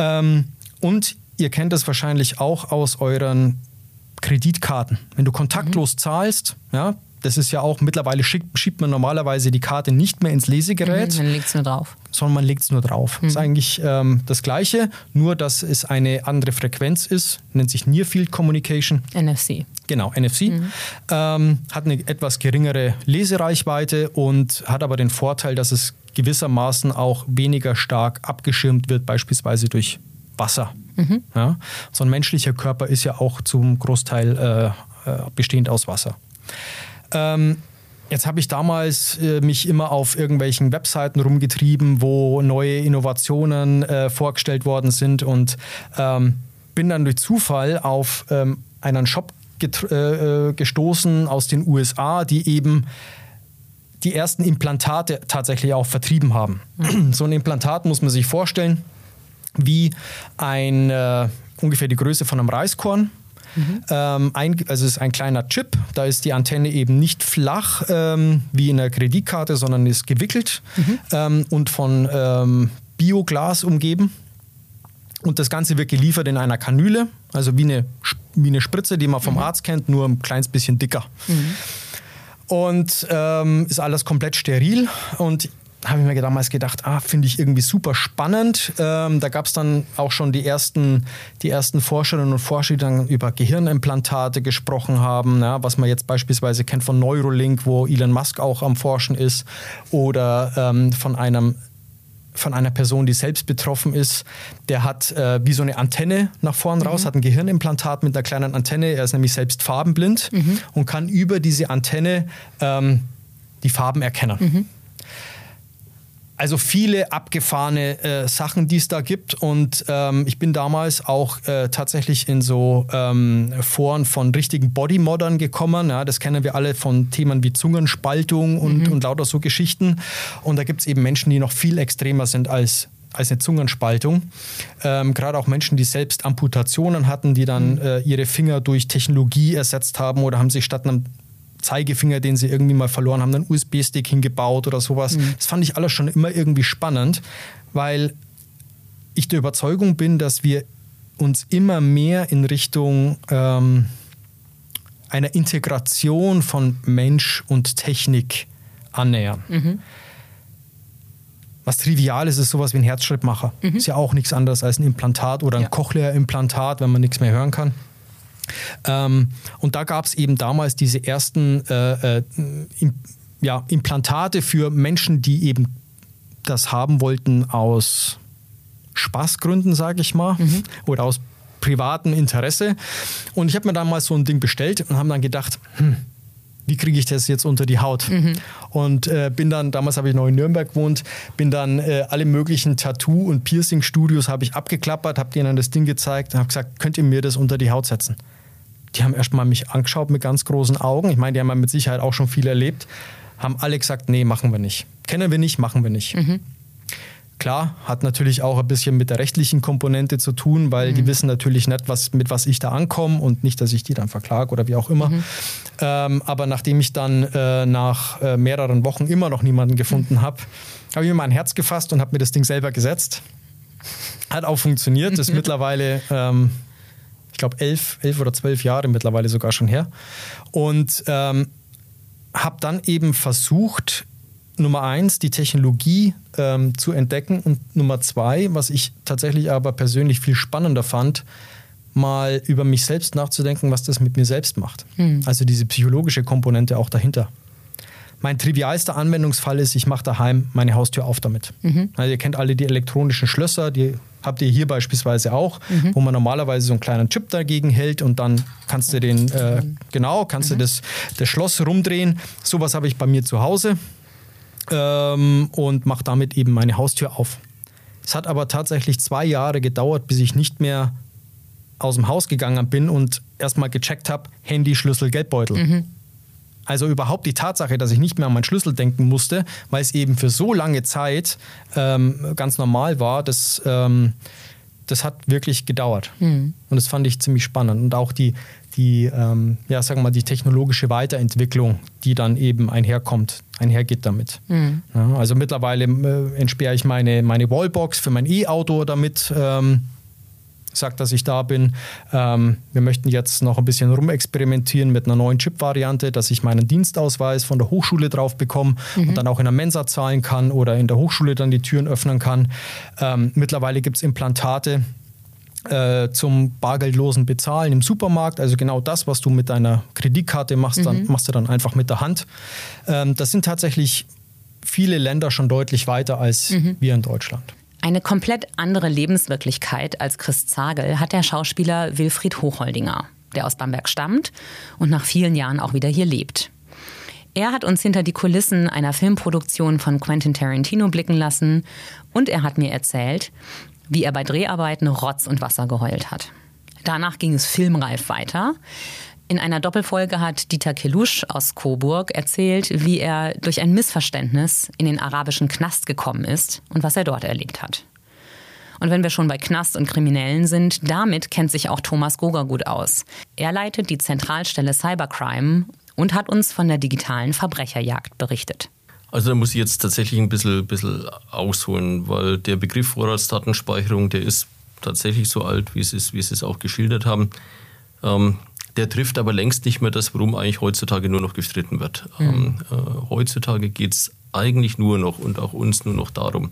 Und ihr kennt das wahrscheinlich auch aus euren Kreditkarten. Wenn du kontaktlos zahlst, ja, das ist ja auch mittlerweile schiebt man normalerweise die Karte nicht mehr ins Lesegerät. Dann legt es nur drauf. Sondern man legt es nur drauf. Das ist eigentlich das Gleiche, nur dass es eine andere Frequenz ist, nennt sich Near Field Communication. NFC. Genau, NFC. Hat eine etwas geringere Lesereichweite und hat aber den Vorteil, dass es gewissermaßen auch weniger stark abgeschirmt wird, beispielsweise durch Wasser. Ja? So ein menschlicher Körper ist ja auch zum Großteil bestehend aus Wasser. Jetzt habe ich damals mich immer auf irgendwelchen Webseiten rumgetrieben, wo neue Innovationen vorgestellt worden sind und bin dann durch Zufall auf einen Shop gestoßen aus den USA, die eben die ersten Implantate tatsächlich auch vertrieben haben. So ein Implantat muss man sich vorstellen wie ungefähr die Größe von einem Reiskorn. Also es ist ein kleiner Chip, da ist die Antenne eben nicht flach wie in einer Kreditkarte, sondern ist gewickelt und von Bioglas umgeben. Und das Ganze wird geliefert in einer Kanüle, also wie eine Spritze, die man vom Arzt kennt, nur ein kleines bisschen dicker. Und ist alles komplett steril und habe ich mir damals gedacht, finde ich irgendwie super spannend. Da gab es dann auch schon die ersten Forscherinnen und Forscher, die dann über Gehirnimplantate gesprochen haben, ja, was man jetzt beispielsweise kennt von Neuralink, wo Elon Musk auch am Forschen ist, oder von einer Person, die selbst betroffen ist. Der hat wie so eine Antenne nach vorn raus, hat ein Gehirnimplantat mit einer kleinen Antenne. Er ist nämlich selbst farbenblind und kann über diese Antenne die Farben erkennen. Also viele abgefahrene Sachen, die es da gibt. Und ich bin damals auch tatsächlich in so Foren von richtigen Bodymoddern gekommen. Ja, das kennen wir alle von Themen wie Zungenspaltung und lauter so Geschichten. Und da gibt es eben Menschen, die noch viel extremer sind als eine Zungenspaltung. Gerade auch Menschen, die selbst Amputationen hatten, die dann ihre Finger durch Technologie ersetzt haben oder haben sich statt einem Zeigefinger, den sie irgendwie mal verloren haben, einen USB-Stick hingebaut oder sowas. Das fand ich alles schon immer irgendwie spannend, weil ich der Überzeugung bin, dass wir uns immer mehr in Richtung einer Integration von Mensch und Technik annähern. Was trivial ist sowas wie ein Herzschrittmacher. Ist ja auch nichts anderes als ein Implantat oder ein Cochlea-Implantat, wenn man nichts mehr hören kann. Und da gab es eben damals diese ersten Implantate für Menschen, die eben das haben wollten aus Spaßgründen, sage ich mal, oder aus privatem Interesse. Und ich habe mir damals so ein Ding bestellt und habe dann gedacht, wie kriege ich das jetzt unter die Haut? Und bin dann, damals habe ich noch in Nürnberg gewohnt, bin dann alle möglichen Tattoo- und Piercing-Studios habe ich abgeklappert, habe denen das Ding gezeigt und habe gesagt, könnt ihr mir das unter die Haut setzen? Die haben erst mal mich angeschaut mit ganz großen Augen. Ich meine, die haben ja mit Sicherheit auch schon viel erlebt. Haben alle gesagt, nee, machen wir nicht. Kennen wir nicht, machen wir nicht. Klar, hat natürlich auch ein bisschen mit der rechtlichen Komponente zu tun, weil die wissen natürlich nicht, mit was ich da ankomme und nicht, dass ich die dann verklage oder wie auch immer. Aber nachdem ich dann nach mehreren Wochen immer noch niemanden gefunden habe, habe ich mir mein Herz gefasst und habe mir das Ding selber gesetzt. Hat auch funktioniert. Das ist mittlerweile, ich glaube, 11 oder 12 Jahre mittlerweile sogar schon her. Und habe dann eben versucht, Nummer 1, die Technologie zu entdecken und Nummer 2, was ich tatsächlich aber persönlich viel spannender fand, mal über mich selbst nachzudenken, was das mit mir selbst macht. Also diese psychologische Komponente auch dahinter. Mein trivialster Anwendungsfall ist, ich mache daheim meine Haustür auf damit. Also ihr kennt alle die elektronischen Schlösser, die habt ihr hier beispielsweise auch, wo man normalerweise so einen kleinen Chip dagegen hält und dann kannst du das Schloss rumdrehen. Sowas habe ich bei mir zu Hause und mache damit eben meine Haustür auf. Es hat aber tatsächlich 2 Jahre gedauert, bis ich nicht mehr aus dem Haus gegangen bin und erstmal gecheckt habe, Handy, Schlüssel, Geldbeutel. Also überhaupt die Tatsache, dass ich nicht mehr an meinen Schlüssel denken musste, weil es eben für so lange Zeit ganz normal war, das hat wirklich gedauert. Und das fand ich ziemlich spannend. Und auch die technologische Weiterentwicklung, die dann eben einhergeht damit. Ja, also mittlerweile entsperre ich meine Wallbox für mein E-Auto damit, sagt, dass ich da bin. Wir möchten jetzt noch ein bisschen rumexperimentieren mit einer neuen Chip-Variante, dass ich meinen Dienstausweis von der Hochschule drauf bekomme und dann auch in der Mensa zahlen kann oder in der Hochschule dann die Türen öffnen kann. Mittlerweile gibt es Implantate zum bargeldlosen Bezahlen im Supermarkt. Also genau das, was du mit deiner Kreditkarte machst, dann machst du dann einfach mit der Hand. Das sind tatsächlich viele Länder schon deutlich weiter als wir in Deutschland. Eine komplett andere Lebenswirklichkeit als Chris Zagel hat der Schauspieler Wilfried Hochholdinger, der aus Bamberg stammt und nach vielen Jahren auch wieder hier lebt. Er hat uns hinter die Kulissen einer Filmproduktion von Quentin Tarantino blicken lassen und er hat mir erzählt, wie er bei Dreharbeiten Rotz und Wasser geheult hat. Danach ging es filmreif weiter. In einer Doppelfolge hat Dieter Kelusch aus Coburg erzählt, wie er durch ein Missverständnis in den arabischen Knast gekommen ist und was er dort erlebt hat. Und wenn wir schon bei Knast und Kriminellen sind, damit kennt sich auch Thomas Goger gut aus. Er leitet die Zentralstelle Cybercrime und hat uns von der digitalen Verbrecherjagd berichtet. Also da muss ich jetzt tatsächlich ein bisschen ausholen, weil der Begriff Vorratsdatenspeicherung, der ist tatsächlich so alt, wie Sie es auch geschildert haben. Der trifft aber längst nicht mehr das, worum eigentlich heutzutage nur noch gestritten wird. Heutzutage geht es eigentlich nur noch und auch uns nur noch darum,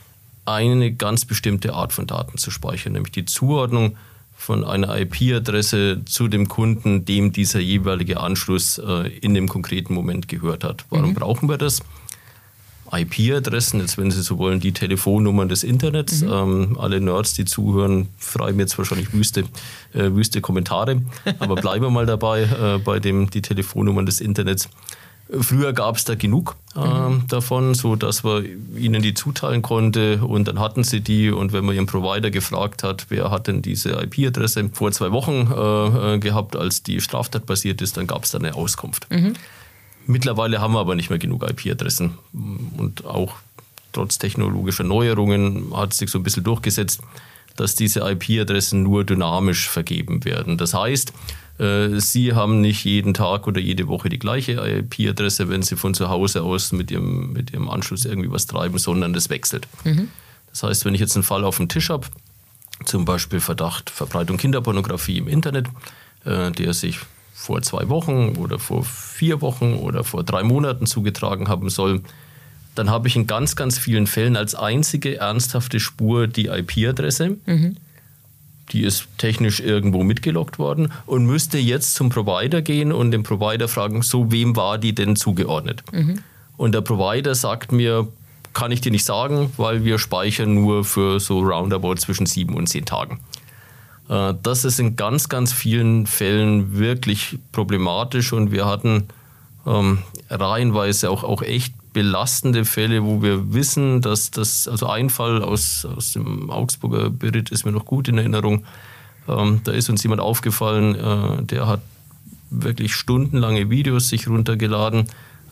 eine ganz bestimmte Art von Daten zu speichern, nämlich die Zuordnung von einer IP-Adresse zu dem Kunden, dem dieser jeweilige Anschluss in dem konkreten Moment gehört hat. Warum brauchen wir das? IP-Adressen, jetzt wenn Sie so wollen, die Telefonnummern des Internets. Alle Nerds, die zuhören, schreiben jetzt wahrscheinlich wüste Kommentare, aber bleiben wir mal dabei, bei die Telefonnummern des Internets. Früher gab es da genug davon, so dass man ihnen die zuteilen konnte und dann hatten sie die und wenn man ihren Provider gefragt hat, wer hat denn diese IP-Adresse vor 2 Wochen gehabt, als die Straftat passiert ist, dann gab es da eine Auskunft. Mittlerweile haben wir aber nicht mehr genug IP-Adressen und auch trotz technologischer Neuerungen hat sich so ein bisschen durchgesetzt, dass diese IP-Adressen nur dynamisch vergeben werden. Das heißt, Sie haben nicht jeden Tag oder jede Woche die gleiche IP-Adresse, wenn Sie von zu Hause aus mit Ihrem Anschluss irgendwie was treiben, sondern das wechselt. Das heißt, wenn ich jetzt einen Fall auf dem Tisch habe, zum Beispiel Verdacht Verbreitung Kinderpornografie im Internet, der sich vor 2 Wochen oder vor 4 Wochen oder vor 3 Monaten zugetragen haben soll, dann habe ich in ganz, ganz vielen Fällen als einzige ernsthafte Spur die IP-Adresse. Die ist technisch irgendwo mitgeloggt worden und müsste jetzt zum Provider gehen und den Provider fragen, so wem war die denn zugeordnet? Und der Provider sagt mir, kann ich dir nicht sagen, weil wir speichern nur für so roundabout zwischen 7 und 10 Tagen. Das ist in ganz, ganz vielen Fällen wirklich problematisch und wir hatten reihenweise auch echt belastende Fälle, wo wir wissen, dass das, also ein Fall aus dem Augsburger Beritt ist mir noch gut in Erinnerung, da ist uns jemand aufgefallen, der hat wirklich stundenlange Videos sich runtergeladen,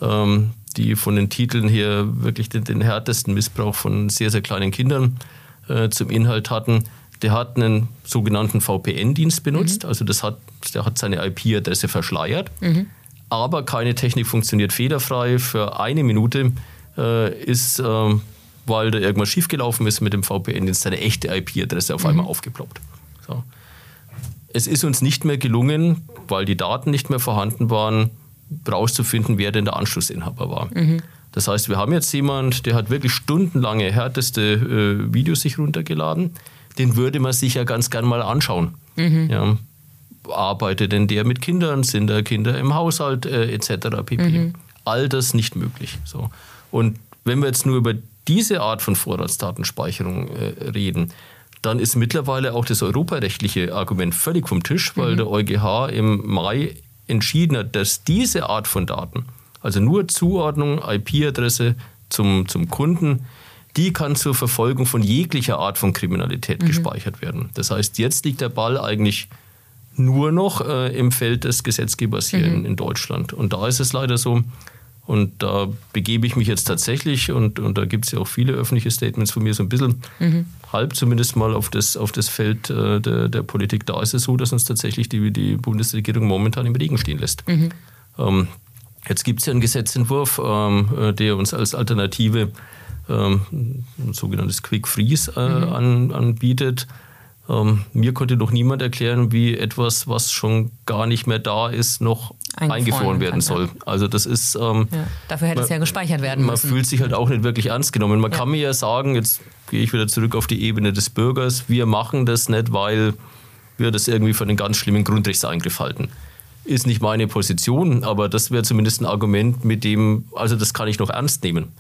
die von den Titeln her wirklich den härtesten Missbrauch von sehr, sehr kleinen Kindern zum Inhalt hatten. Der hat einen sogenannten VPN-Dienst benutzt, also der hat seine IP-Adresse verschleiert, aber keine Technik funktioniert fehlerfrei. Für 1 Minute ist, weil da irgendwas schiefgelaufen ist mit dem VPN-Dienst, seine echte IP-Adresse auf einmal aufgeploppt. So. Es ist uns nicht mehr gelungen, weil die Daten nicht mehr vorhanden waren, rauszufinden, wer denn der Anschlussinhaber war. Das heißt, wir haben jetzt jemanden, der hat wirklich stundenlange härteste Videos sich runtergeladen. Den würde man sich ja ganz gern mal anschauen. Ja, arbeitet denn der mit Kindern? Sind da Kinder im Haushalt etc. pp. All das nicht möglich. So. Und wenn wir jetzt nur über diese Art von Vorratsdatenspeicherung reden, dann ist mittlerweile auch das europarechtliche Argument völlig vom Tisch, weil der EuGH im Mai entschieden hat, dass diese Art von Daten, also nur Zuordnung, IP-Adresse zum Kunden, die kann zur Verfolgung von jeglicher Art von Kriminalität gespeichert werden. Das heißt, jetzt liegt der Ball eigentlich nur noch im Feld des Gesetzgebers hier in Deutschland. Und da ist es leider so, und da begebe ich mich jetzt tatsächlich, und da gibt es ja auch viele öffentliche Statements von mir, so ein bisschen halb zumindest mal auf das Feld der Politik. Da ist es so, dass uns tatsächlich die Bundesregierung momentan im Regen stehen lässt. Jetzt gibt es ja einen Gesetzentwurf, der uns als Alternative ein sogenanntes Quick Freeze anbietet. Mir konnte noch niemand erklären, wie etwas, was schon gar nicht mehr da ist, noch eingefroren werden soll. Also das ist... dafür hätte es ja gespeichert werden müssen. Man fühlt sich halt auch nicht wirklich ernst genommen. Man kann mir ja sagen, jetzt gehe ich wieder zurück auf die Ebene des Bürgers, wir machen das nicht, weil wir das irgendwie für einen ganz schlimmen Grundrechtseingriff halten. Ist nicht meine Position, aber das wäre zumindest ein Argument, mit dem, also das kann ich noch ernst nehmen.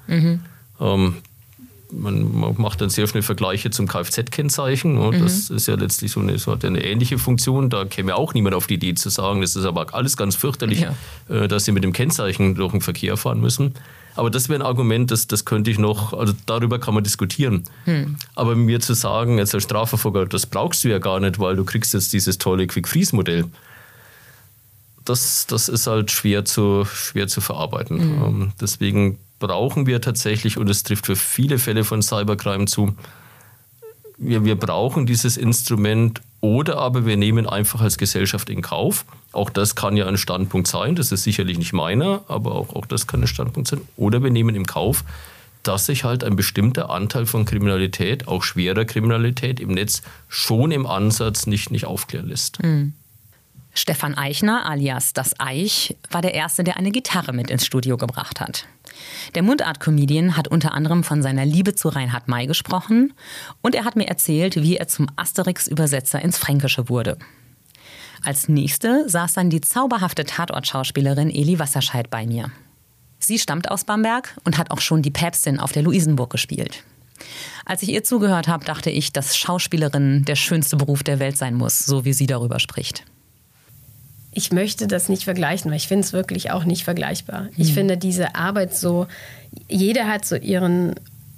Man macht dann sehr schnell Vergleiche zum Kfz-Kennzeichen. Das ist ja letztlich hat eine ähnliche Funktion. Da käme auch niemand auf die Idee zu sagen, das ist aber alles ganz fürchterlich, dass sie mit dem Kennzeichen durch den Verkehr fahren müssen. Aber das wäre ein Argument, das könnte ich noch, also darüber kann man diskutieren. Aber mir zu sagen, jetzt als Strafverfolger, das brauchst du ja gar nicht, weil du kriegst jetzt dieses tolle Quick-Freeze-Modell. Das ist halt schwer zu verarbeiten. Deswegen brauchen wir tatsächlich, und es trifft für viele Fälle von Cybercrime zu, wir brauchen dieses Instrument, oder aber wir nehmen einfach als Gesellschaft in Kauf. Auch das kann ja ein Standpunkt sein, das ist sicherlich nicht meiner, aber auch das kann ein Standpunkt sein. Oder wir nehmen in Kauf, dass sich halt ein bestimmter Anteil von Kriminalität, auch schwerer Kriminalität im Netz, schon im Ansatz nicht aufklären lässt. Stefan Eichner alias Das Eich war der Erste, der eine Gitarre mit ins Studio gebracht hat. Der Mundart-Comedian hat unter anderem von seiner Liebe zu Reinhard May gesprochen und er hat mir erzählt, wie er zum Asterix-Übersetzer ins Fränkische wurde. Als nächste saß dann die zauberhafte Tatortschauspielerin Eli Wasserscheid bei mir. Sie stammt aus Bamberg und hat auch schon die Päpstin auf der Luisenburg gespielt. Als ich ihr zugehört habe, dachte ich, dass Schauspielerin der schönste Beruf der Welt sein muss, so wie sie darüber spricht. Ich möchte das nicht vergleichen, weil ich finde es wirklich auch nicht vergleichbar. Ich finde diese Arbeit so, jeder hat so ihre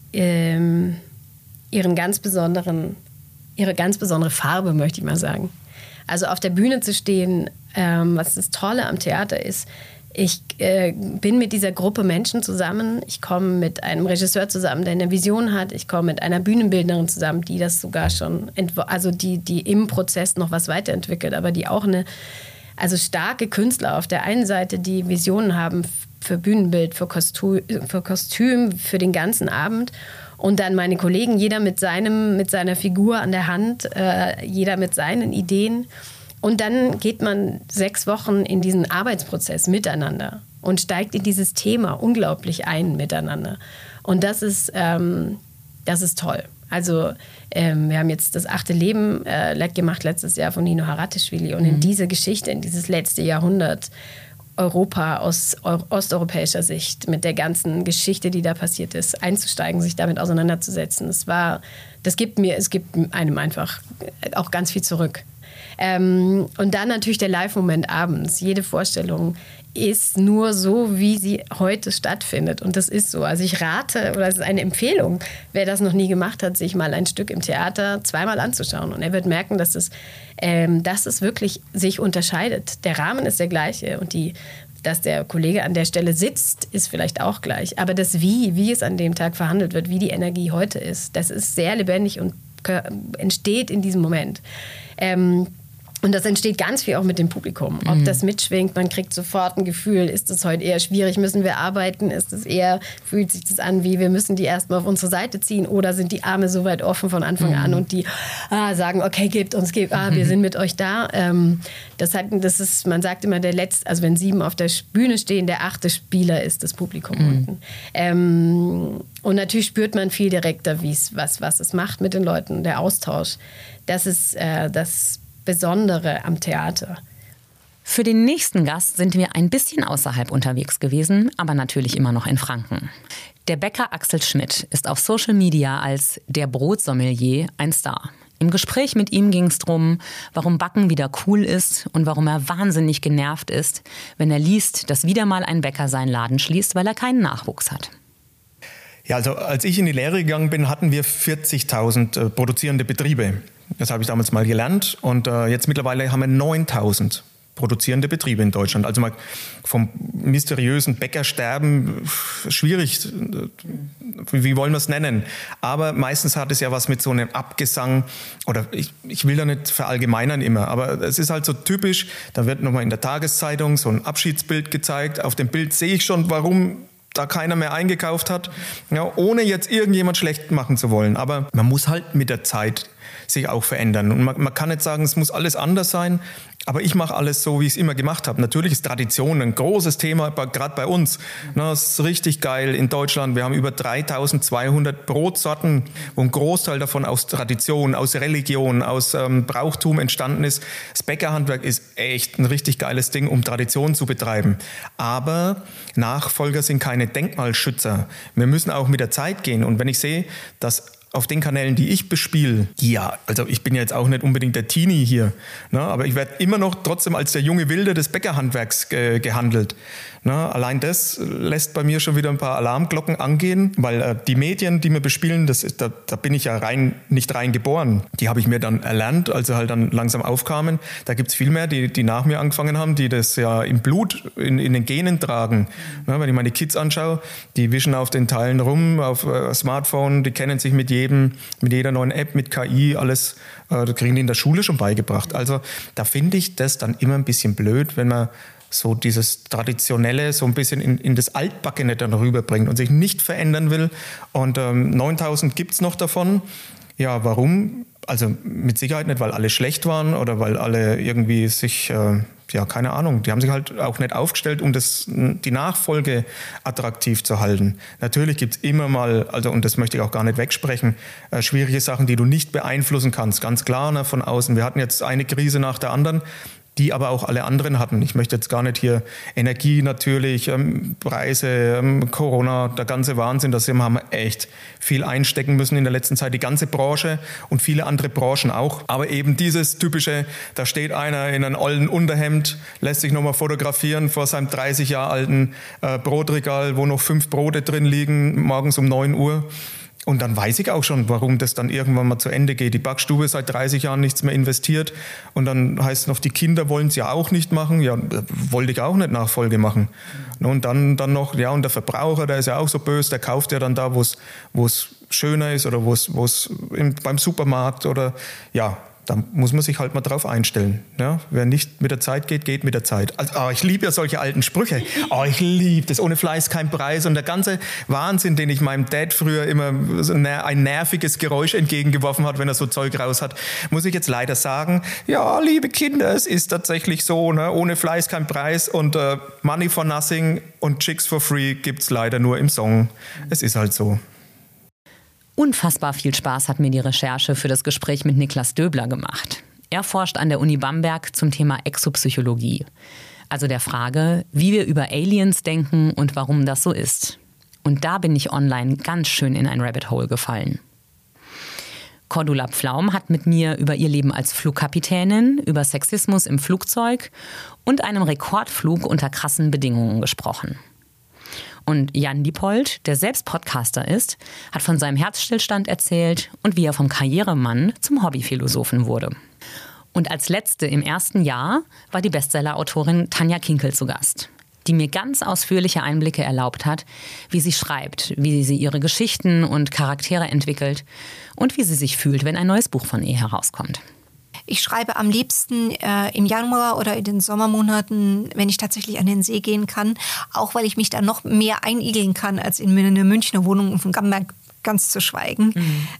ganz besondere Farbe, möchte ich mal sagen. Also auf der Bühne zu stehen, was das Tolle am Theater ist, ich bin mit dieser Gruppe Menschen zusammen, ich komme mit einem Regisseur zusammen, der eine Vision hat, ich komme mit einer Bühnenbildnerin zusammen, die das sogar schon, die im Prozess noch was weiterentwickelt, aber die auch starke Künstler auf der einen Seite, die Visionen haben für Bühnenbild, für Kostüm, für den ganzen Abend. Und dann meine Kollegen, jeder mit seiner Figur an der Hand, jeder mit seinen Ideen. Und dann geht man 6 Wochen in diesen Arbeitsprozess miteinander und steigt in dieses Thema unglaublich ein miteinander. Und das ist toll. Also wir haben jetzt das 8. Leben gemacht letztes Jahr von Nino Haratischvili. Und in diese Geschichte, in dieses letzte Jahrhundert Europa aus osteuropäischer Sicht, mit der ganzen Geschichte, die da passiert ist, einzusteigen, sich damit auseinanderzusetzen. Es gibt einem einfach auch ganz viel zurück. Und dann natürlich der Live-Moment abends. Jede Vorstellung ist nur so, wie sie heute stattfindet. Und das ist so. Also ich rate, oder es ist eine Empfehlung, wer das noch nie gemacht hat, sich mal ein Stück im Theater 2-mal anzuschauen. Und er wird merken, dass es wirklich sich unterscheidet. Der Rahmen ist der gleiche und dass der Kollege an der Stelle sitzt, ist vielleicht auch gleich. Aber das wie es an dem Tag verhandelt wird, wie die Energie heute ist, das ist sehr lebendig und entsteht in diesem Moment. Und das entsteht ganz viel auch mit dem Publikum. Ob das mitschwingt, man kriegt sofort ein Gefühl, ist das heute eher schwierig, müssen wir arbeiten, fühlt sich das an wie, wir müssen die erstmal auf unsere Seite ziehen, oder sind die Arme so weit offen von Anfang an und die sagen, okay, gebt, wir sind mit euch da. Man sagt immer, also wenn 7 auf der Bühne stehen, der 8. Spieler ist das Publikum unten. Und natürlich spürt man viel direkter, was es macht mit den Leuten, der Austausch. Das Besondere am Theater. Für den nächsten Gast sind wir ein bisschen außerhalb unterwegs gewesen, aber natürlich immer noch in Franken. Der Bäcker Axel Schmidt ist auf Social Media als der Brotsommelier ein Star. Im Gespräch mit ihm ging es darum, warum Backen wieder cool ist und warum er wahnsinnig genervt ist, wenn er liest, dass wieder mal ein Bäcker seinen Laden schließt, weil er keinen Nachwuchs hat. Ja, also als ich in die Lehre gegangen bin, hatten wir 40.000 produzierende Betriebe. Das habe ich damals mal gelernt und jetzt mittlerweile haben wir 9.000 produzierende Betriebe in Deutschland. Also mal vom mysteriösen Bäckersterben, schwierig, wie wollen wir es nennen? Aber meistens hat es ja was mit so einem Abgesang, oder ich will da nicht verallgemeinern immer, aber es ist halt so typisch, da wird nochmal in der Tageszeitung so ein Abschiedsbild gezeigt. Auf dem Bild sehe ich schon, warum da keiner mehr eingekauft hat, ja, ohne jetzt irgendjemand schlecht machen zu wollen. Aber man muss halt mit der Zeit sich auch verändern. Und man kann nicht sagen, es muss alles anders sein, aber ich mache alles so, wie ich es immer gemacht habe. Natürlich ist Tradition ein großes Thema, gerade bei uns. Das ist richtig geil in Deutschland. Wir haben über 3.200 Brotsorten, wo ein Großteil davon aus Tradition, aus Religion, aus Brauchtum entstanden ist. Das Bäckerhandwerk ist echt ein richtig geiles Ding, um Tradition zu betreiben. Aber Nachfolger sind keine Denkmalschützer. Wir müssen auch mit der Zeit gehen. Und wenn ich sehe, dass auf den Kanälen, die ich bespiele, ja, also ich bin ja jetzt auch nicht unbedingt der Teenie hier, ne, aber ich werde immer noch trotzdem als der junge Wilde des Bäckerhandwerks gehandelt. Ne, allein das lässt bei mir schon wieder ein paar Alarmglocken angehen, weil die Medien, die wir bespielen, da bin ich ja nicht rein geboren. Die habe ich mir dann erlernt, als sie halt dann langsam aufkamen. Da gibt es viel mehr, die nach mir angefangen haben, die das ja im Blut, in den Genen tragen. Ne, wenn ich meine Kids anschaue, die wischen auf den Teilen rum, auf Smartphone, die kennen sich mit jeder neuen App, mit KI, alles, das kriegen die in der Schule schon beigebracht. Also da finde ich das dann immer ein bisschen blöd, wenn man so dieses Traditionelle so ein bisschen in das Altbackene dann rüberbringt und sich nicht verändern will. Und 9.000 gibt es noch davon. Ja, warum? Also mit Sicherheit nicht, weil alle schlecht waren oder weil alle irgendwie sich, ja, keine Ahnung, die haben sich halt auch nicht aufgestellt, um die Nachfolge attraktiv zu halten. Natürlich gibt es immer mal, also und das möchte ich auch gar nicht wegsprechen, schwierige Sachen, die du nicht beeinflussen kannst, ganz klar, ne, von außen. Wir hatten jetzt eine Krise nach der anderen, die aber auch alle anderen hatten. Ich möchte jetzt gar nicht hier Energie natürlich, Preise, Corona, der ganze Wahnsinn, das haben wir echt viel einstecken müssen in der letzten Zeit, die ganze Branche und viele andere Branchen auch. Aber eben dieses typische, da steht einer in einem ollen Unterhemd, lässt sich nochmal fotografieren vor seinem 30 Jahre alten Brotregal, wo noch 5 Brote drin liegen, morgens um 9 Uhr. Und dann weiß ich auch schon, warum das dann irgendwann mal zu Ende geht. Die Backstube seit 30 Jahren nichts mehr investiert. Und dann heißt es noch, die Kinder wollen es ja auch nicht machen. Ja, wollte ich auch nicht Nachfolge machen. Und dann noch, ja, und der Verbraucher, der ist ja auch so böse, der kauft ja dann da, wo es schöner ist oder wo es beim Supermarkt oder, ja, da muss man sich halt mal drauf einstellen. Ja? Wer nicht mit der Zeit geht, geht mit der Zeit. Also, ich liebe ja solche alten Sprüche. Ich liebe das. Ohne Fleiß kein Preis. Und der ganze Wahnsinn, den ich meinem Dad früher immer so ein nerviges Geräusch entgegengeworfen hat, wenn er so Zeug raus hat, muss ich jetzt leider sagen, ja, liebe Kinder, es ist tatsächlich so, ne? Ohne Fleiß kein Preis und Money for Nothing und Chicks for Free gibt's leider nur im Song. Es ist halt so. Unfassbar viel Spaß hat mir die Recherche für das Gespräch mit Niklas Döbler gemacht. Er forscht an der Uni Bamberg zum Thema Exopsychologie. Also der Frage, wie wir über Aliens denken und warum das so ist. Und da bin ich online ganz schön in ein Rabbit Hole gefallen. Cordula Pflaum hat mit mir über ihr Leben als Flugkapitänin, über Sexismus im Flugzeug und einem Rekordflug unter krassen Bedingungen gesprochen. Und Jan Diepold, der selbst Podcaster ist, hat von seinem Herzstillstand erzählt und wie er vom Karrieremann zum Hobbyphilosophen wurde. Und als letzte im ersten Jahr war die Bestsellerautorin Tanja Kinkel zu Gast, die mir ganz ausführliche Einblicke erlaubt hat, wie sie schreibt, wie sie ihre Geschichten und Charaktere entwickelt und wie sie sich fühlt, wenn ein neues Buch von ihr herauskommt. Ich schreibe am liebsten im Januar oder in den Sommermonaten, wenn ich tatsächlich an den See gehen kann, auch weil ich mich da noch mehr einigeln kann, als in einer Münchner Wohnung von Bamberg ganz zu schweigen,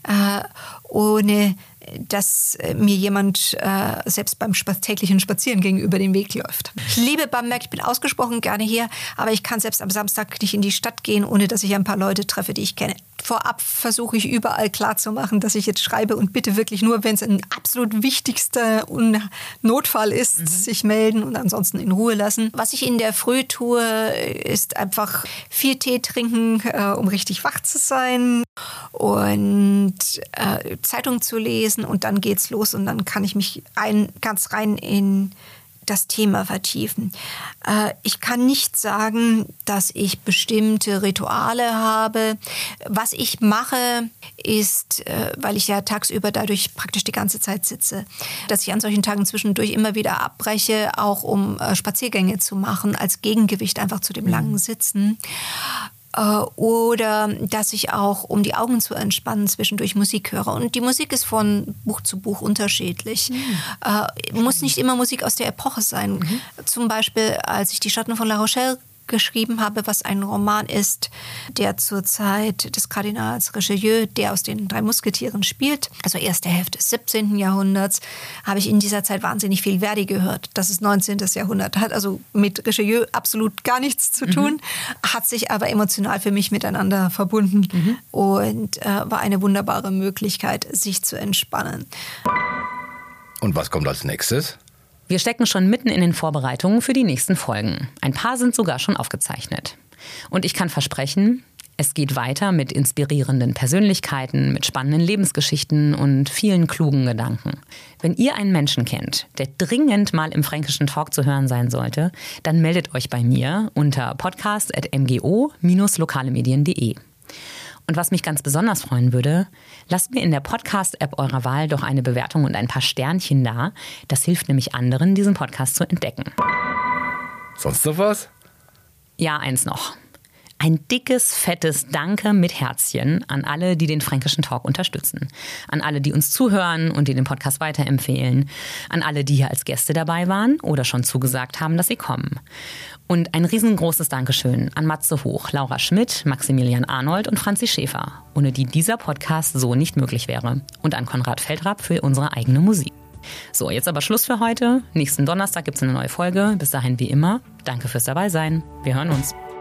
ohne dass mir jemand selbst beim täglichen Spazierengehen über den Weg läuft. Ich liebe Bamberg, ich bin ausgesprochen gerne hier, aber ich kann selbst am Samstag nicht in die Stadt gehen, ohne dass ich ein paar Leute treffe, die ich kenne. vorab versuche ich überall klarzumachen, dass ich jetzt schreibe und bitte wirklich nur, wenn es ein absolut wichtigster Notfall ist, sich melden und ansonsten in Ruhe lassen. Was ich in der Früh tue, ist einfach viel Tee trinken, um richtig wach zu sein und Zeitung zu lesen und dann geht's los und dann kann ich mich ganz rein in das Thema vertiefen. Ich kann nicht sagen, dass ich bestimmte Rituale habe. Was ich mache, ist, weil ich ja tagsüber dadurch praktisch die ganze Zeit sitze, dass ich an solchen Tagen zwischendurch immer wieder abbreche, auch um Spaziergänge zu machen, als Gegengewicht einfach zu dem langen Sitzen. Oder dass ich auch, um die Augen zu entspannen, zwischendurch Musik höre. Und die Musik ist von Buch zu Buch unterschiedlich. Muss nicht immer Musik aus der Epoche sein. Zum Beispiel, als ich Die Schatten von La Rochelle geschrieben habe, was ein Roman ist, der zur Zeit des Kardinals Richelieu, der aus den 3 Musketieren spielt, also erste Hälfte des 17. Jahrhunderts, habe ich in dieser Zeit wahnsinnig viel Verdi gehört. Das ist 19. Jahrhundert, hat also mit Richelieu absolut gar nichts zu tun, hat sich aber emotional für mich miteinander verbunden und war eine wunderbare Möglichkeit, sich zu entspannen. Und was kommt als nächstes? Wir stecken schon mitten in den Vorbereitungen für die nächsten Folgen. Ein paar sind sogar schon aufgezeichnet. Und ich kann versprechen, es geht weiter mit inspirierenden Persönlichkeiten, mit spannenden Lebensgeschichten und vielen klugen Gedanken. Wenn ihr einen Menschen kennt, der dringend mal im Fränkischen Talk zu hören sein sollte, dann meldet euch bei mir unter podcast@mgo-lokalemedien.de. Und was mich ganz besonders freuen würde, lasst mir in der Podcast-App eurer Wahl doch eine Bewertung und ein paar Sternchen da. Das hilft nämlich anderen, diesen Podcast zu entdecken. Sonst noch was? Ja, eins noch. Ein dickes, fettes Danke mit Herzchen an alle, die den Fränkischen Talk unterstützen. An alle, die uns zuhören und die den Podcast weiterempfehlen. An alle, die hier als Gäste dabei waren oder schon zugesagt haben, dass sie kommen. Und ein riesengroßes Dankeschön an Matze Hoch, Laura Schmidt, Maximilian Arnold und Franzi Schäfer, ohne die dieser Podcast so nicht möglich wäre. Und an Konrad Feldrapp für unsere eigene Musik. So, jetzt aber Schluss für heute. Nächsten Donnerstag gibt es eine neue Folge. Bis dahin wie immer. Danke fürs Dabeisein. Wir hören uns.